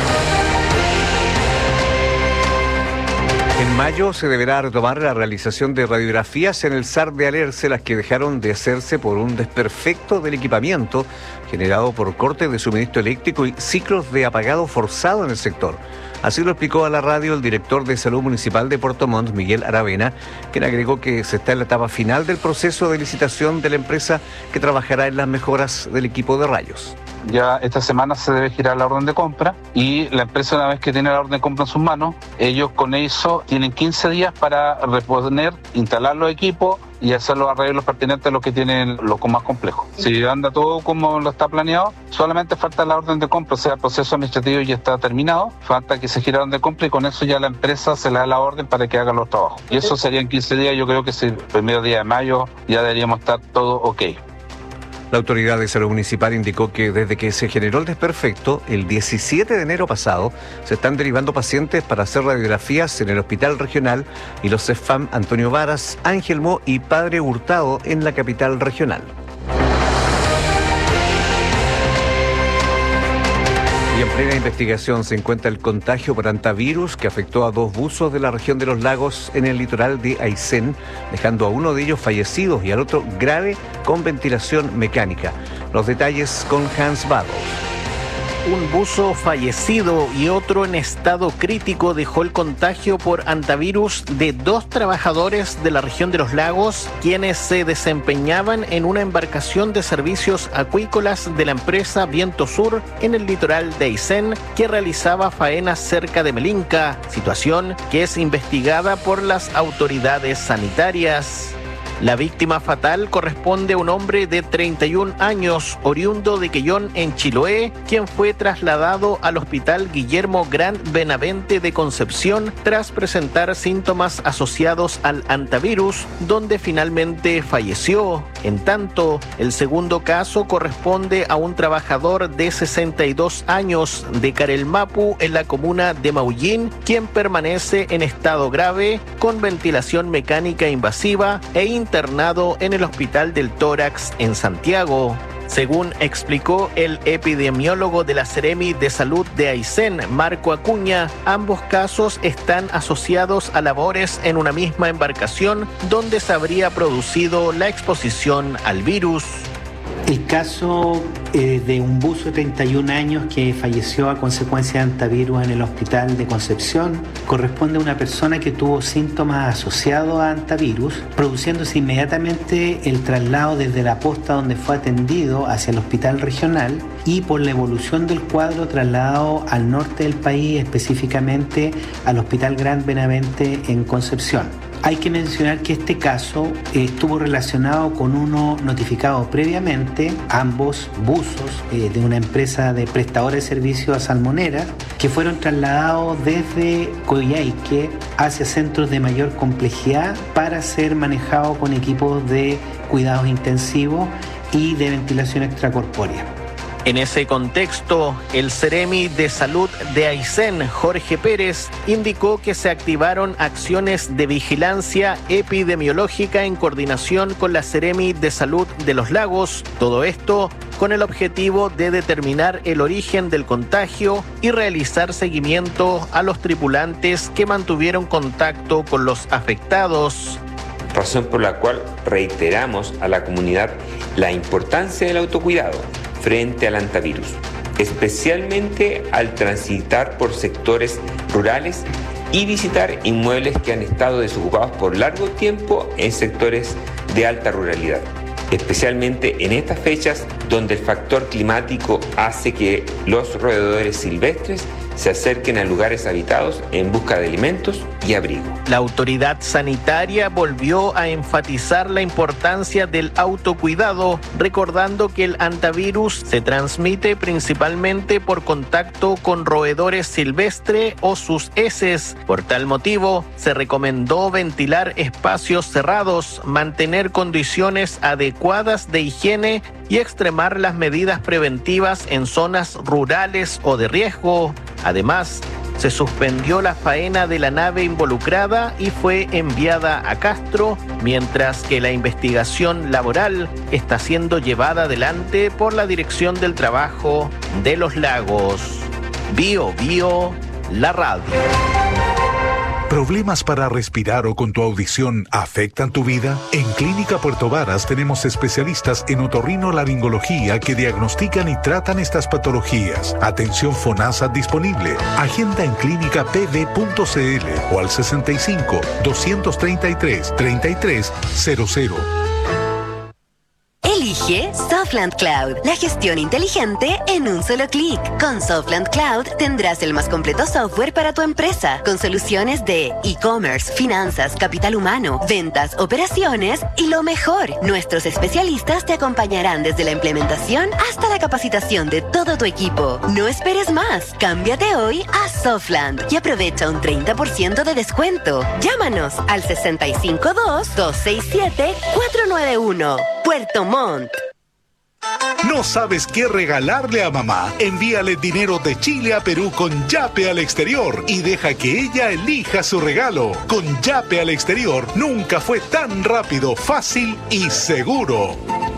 En mayo se deberá retomar la realización de radiografías en el S A R de Alerce, las que dejaron de hacerse por un desperfecto del equipamiento generado por cortes de suministro eléctrico y ciclos de apagado forzado en el sector. Así lo explicó a la radio el director de Salud Municipal de Puerto Montt, Miguel Aravena, quien agregó que se está en la etapa final del proceso de licitación de la empresa que trabajará en las mejoras del equipo de rayos. Ya esta semana se debe girar la orden de compra y la empresa, una vez que tiene la orden de compra en sus manos, ellos con eso tienen quince días para reponer, instalar los equipos y hacer los arreglos pertinentes a los que tienen los más complejos. Si anda todo como lo está planeado, solamente falta la orden de compra, o sea, el proceso administrativo ya está terminado, falta que se gire la orden de compra y con eso ya la empresa se le da la orden para que haga los trabajos. Y eso sería en quince días, yo creo que si el primer día de mayo ya deberíamos estar todo ok. La Autoridad de Salud Municipal indicó que desde que se generó el desperfecto, el diecisiete de enero pasado, se están derivando pacientes para hacer radiografías en el Hospital Regional y los CEFAM Antonio Varas, Ángel Mo y Padre Hurtado en la capital regional. Y en plena investigación se encuentra el contagio por hantavirus que afectó a dos buzos de la región de los lagos en el litoral de Aysén, dejando a uno de ellos fallecidos y al otro grave con ventilación mecánica. Los detalles con Hans Bado. Un buzo fallecido y otro en estado crítico dejó el contagio por hantavirus de dos trabajadores de la región de los lagos, quienes se desempeñaban en una embarcación de servicios acuícolas de la empresa Viento Sur en el litoral de Aysén, que realizaba faenas cerca de Melinca, situación que es investigada por las autoridades sanitarias. La víctima fatal corresponde a un hombre de treinta y un años, oriundo de Quellón en Chiloé, quien fue trasladado al Hospital Guillermo Gran Benavente de Concepción tras presentar síntomas asociados al hantavirus, donde finalmente falleció. En tanto, el segundo caso corresponde a un trabajador de sesenta y dos años de Carelmapu en la comuna de Maullín, quien permanece en estado grave con ventilación mecánica invasiva e internado en el Hospital del Tórax en Santiago. Según explicó el epidemiólogo de la Seremi de Salud de Aysén, Marco Acuña, ambos casos están asociados a labores en una misma embarcación donde se habría producido la exposición al virus. El caso eh, de un buzo de treinta y un años que falleció a consecuencia de hantavirus en el hospital de Concepción corresponde a una persona que tuvo síntomas asociados a hantavirus, produciéndose inmediatamente el traslado desde la posta donde fue atendido hacia el hospital regional y por la evolución del cuadro trasladado al norte del país, específicamente al Hospital Gran Benavente en Concepción. Hay que mencionar que este caso eh, estuvo relacionado con uno notificado previamente, ambos buzos eh, de una empresa de prestadora de servicios a salmoneras, que fueron trasladados desde Coyhaique hacia centros de mayor complejidad para ser manejados con equipos de cuidados intensivos y de ventilación extracorpórea. En ese contexto, el Seremi de Salud de Aysén, Jorge Pérez, indicó que se activaron acciones de vigilancia epidemiológica en coordinación con la Seremi de Salud de los Lagos, todo esto con el objetivo de determinar el origen del contagio y realizar seguimiento a los tripulantes que mantuvieron contacto con los afectados. Razón por la cual reiteramos a la comunidad la importancia del autocuidado frente al hantavirus. especialmente al transitar por sectores rurales y visitar inmuebles que han estado desocupados por largo tiempo en sectores de alta ruralidad, especialmente en estas fechas donde el factor climático hace que los roedores silvestres se acerquen a lugares habitados en busca de alimentos y abrigo. La autoridad sanitaria volvió a enfatizar la importancia del autocuidado, recordando que el hantavirus se transmite principalmente por contacto con roedores silvestres o sus heces. Por tal motivo, se recomendó ventilar espacios cerrados, mantener condiciones adecuadas de higiene y extremar las medidas preventivas en zonas rurales o de riesgo. Además, se suspendió la faena de la nave involucrada y fue enviada a Castro, mientras que la investigación laboral está siendo llevada adelante por la Dirección del Trabajo de los Lagos. Bio Bio, la radio. ¿Problemas para respirar o con tu audición afectan tu vida? En Clínica Puerto Varas tenemos especialistas en otorrinolaringología que diagnostican y tratan estas patologías. Atención FONASA disponible. Agenda en clínica p v punto c l o al sesenta y cinco, doscientos treinta y tres, treinta y tres cero cero. Elige Softland Cloud, la gestión inteligente en un solo clic. Con Softland Cloud tendrás el más completo software para tu empresa, con soluciones de e-commerce, finanzas, capital humano, ventas, operaciones y lo mejor. Nuestros especialistas te acompañarán desde la implementación hasta la capacitación de todo tu equipo. No esperes más. Cámbiate hoy a Softland y aprovecha un treinta por ciento de descuento. Llámanos al sesenta y cinco dos, dos seis siete, cuatro nueve uno. Puerto Montt. ¿No sabes qué regalarle a mamá? Envíale dinero de Chile a Perú con Yape al exterior y deja que ella elija su regalo. Con Yape al exterior nunca fue tan rápido, fácil y seguro.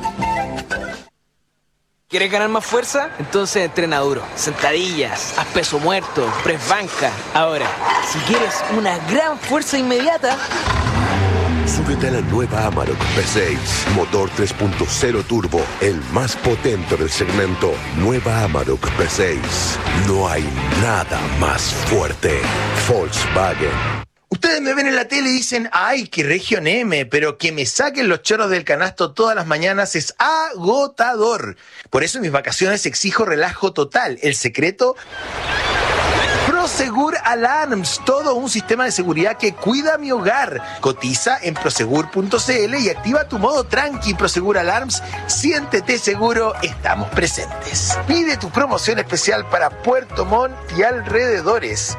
¿Quieres ganar más fuerza? Entonces entrena duro. Sentadillas, haz peso muerto, press banca. Ahora, si quieres una gran fuerza inmediata, súbete a la nueva Amarok V seis, motor tres punto cero turbo, el más potente del segmento. Nueva Amarok V seis. No hay nada más fuerte. Volkswagen. Ustedes me ven en la tele y dicen, ay, qué Región M, pero que me saquen los choros del canasto todas las mañanas es agotador. Por eso en mis vacaciones exijo relajo total. El secreto... Prosegur Alarms, todo un sistema de seguridad que cuida mi hogar. Cotiza en prosegur punto c l y activa tu modo tranqui. Prosegur Alarms, siéntete seguro, estamos presentes. Pide tu promoción especial para Puerto Montt y alrededores.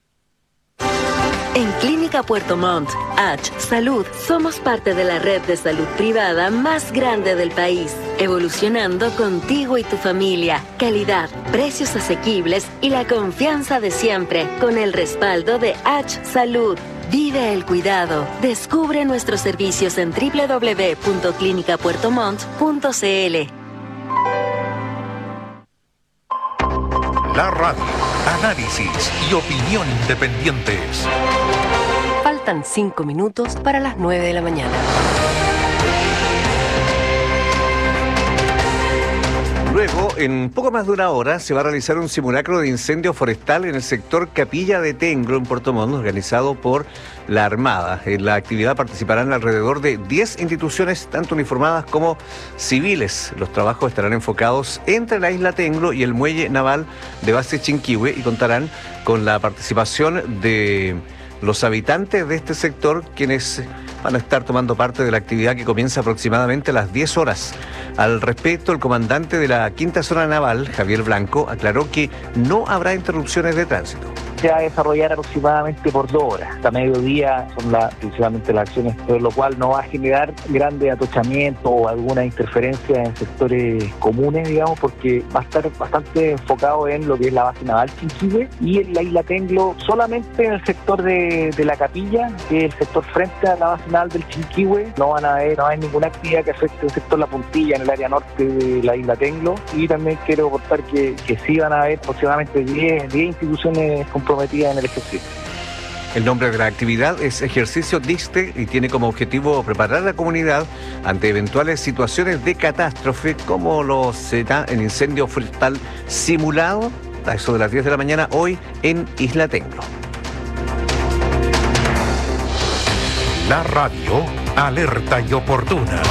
En Clínica Puerto Montt, H Salud, somos parte de la red de salud privada más grande del país, evolucionando contigo y tu familia. Calidad, precios asequibles y la confianza de siempre, con el respaldo de H Salud. Vive el cuidado. Descubre nuestros servicios en doble u doble u doble u punto clínica puerto montt punto c l. La radio, análisis y opinión independientes. Faltan cinco minutos para las nueve de la mañana. Luego, en poco más de una hora, se va a realizar un simulacro de incendio forestal en el sector Capilla de Tengro, en Puerto Montt, organizado por la Armada. En la actividad participarán alrededor de diez instituciones, tanto uniformadas como civiles. Los trabajos estarán enfocados entre la isla Tengro y el muelle naval de base Chinquihue y contarán con la participación de los habitantes de este sector, quienes van a estar tomando parte de la actividad que comienza aproximadamente a las diez horas. Al respecto, el comandante de la Quinta Zona Naval, Javier Blanco, aclaró que no habrá interrupciones de tránsito. Se va a desarrollar aproximadamente por dos horas. Hasta mediodía son la, principalmente las acciones, pero lo cual no va a generar grandes atochamientos o alguna interferencia en sectores comunes, digamos, porque va a estar bastante enfocado en lo que es la base naval Chinquihue y en la isla Tenglo, solamente en el sector de, de la capilla, que es el sector frente a la base naval del Chinquihue. No van a haber, no hay ninguna actividad que afecte el sector La Puntilla en el área norte de la isla Tenglo. Y también quiero aportar que, que sí van a haber aproximadamente diez instituciones comprometidas en el ejercicio. El nombre de la actividad es Ejercicio DISTE y tiene como objetivo preparar a la comunidad ante eventuales situaciones de catástrofe como lo será el incendio forestal simulado a eso de las diez de la mañana hoy en Isla Tenglo. La radio alerta y oportuna.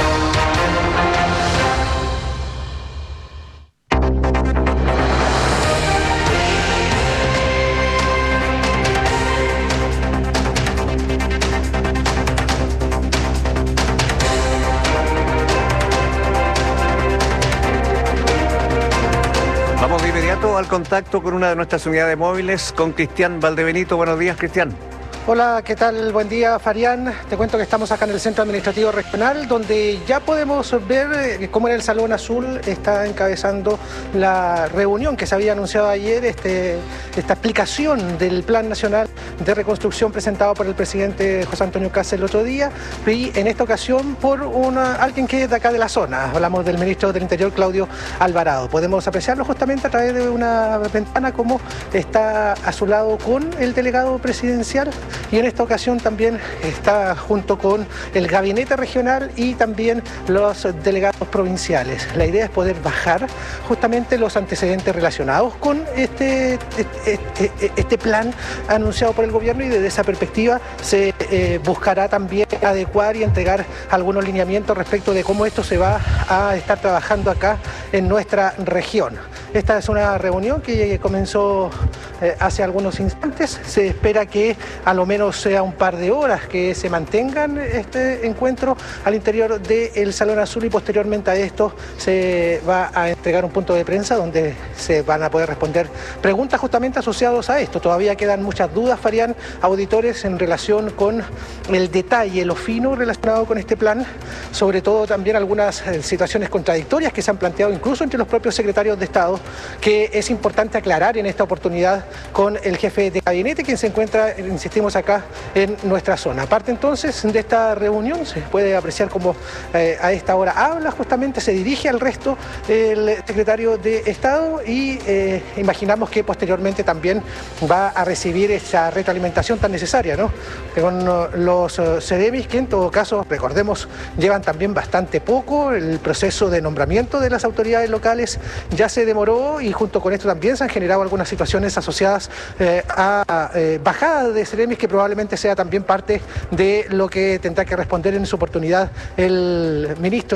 Vamos de inmediato al contacto con una de nuestras unidades móviles, con Cristian Valdebenito. Buenos días, Cristian. Hola, ¿qué tal? Buen día, Farián. Te cuento que estamos acá en el Centro Administrativo Regional, donde ya podemos ver cómo en el Salón Azul está encabezando la reunión que se había anunciado ayer, este, esta explicación del Plan Nacional de Reconstrucción presentado por el presidente José Antonio Kast el otro día, y en esta ocasión por una, alguien que es de acá de la zona. Hablamos del ministro del Interior, Claudio Alvarado. Podemos apreciarlo justamente a través de una ventana, cómo está a su lado con el delegado presidencial. Y en esta ocasión también está junto con el gabinete regional y también los delegados provinciales. La idea es poder bajar justamente los antecedentes relacionados con este, este, este plan anunciado por el gobierno, y desde esa perspectiva se eh, buscará también adecuar y entregar algunos lineamientos respecto de cómo esto se va a estar trabajando acá en nuestra región. Esta es una reunión que comenzó eh, hace algunos instantes. Se espera que a lo menos sea un par de horas que se mantengan este encuentro al interior del Salón Azul, y posteriormente a esto se va a entregar un punto de prensa donde se van a poder responder preguntas justamente asociadas a esto. Todavía quedan muchas dudas, Farián, auditores, en relación con el detalle, lo fino relacionado con este plan, sobre todo también algunas situaciones contradictorias que se han planteado incluso entre los propios secretarios de Estado, que es importante aclarar en esta oportunidad con el jefe de gabinete, quien se encuentra, insistimos, acá en nuestra zona. Aparte entonces de esta reunión, se puede apreciar como eh, a esta hora habla, justamente se dirige al resto el secretario de Estado, y eh, imaginamos que posteriormente también va a recibir esa retroalimentación tan necesaria, ¿no? Con los uh, CEDEMIS, que en todo caso, recordemos, llevan también bastante poco. El proceso de nombramiento de las autoridades locales ya se demoró, y junto con esto también se han generado algunas situaciones asociadas eh, a eh, bajada de CEDEMIS, que probablemente sea también parte de lo que tendrá que responder en su oportunidad el ministro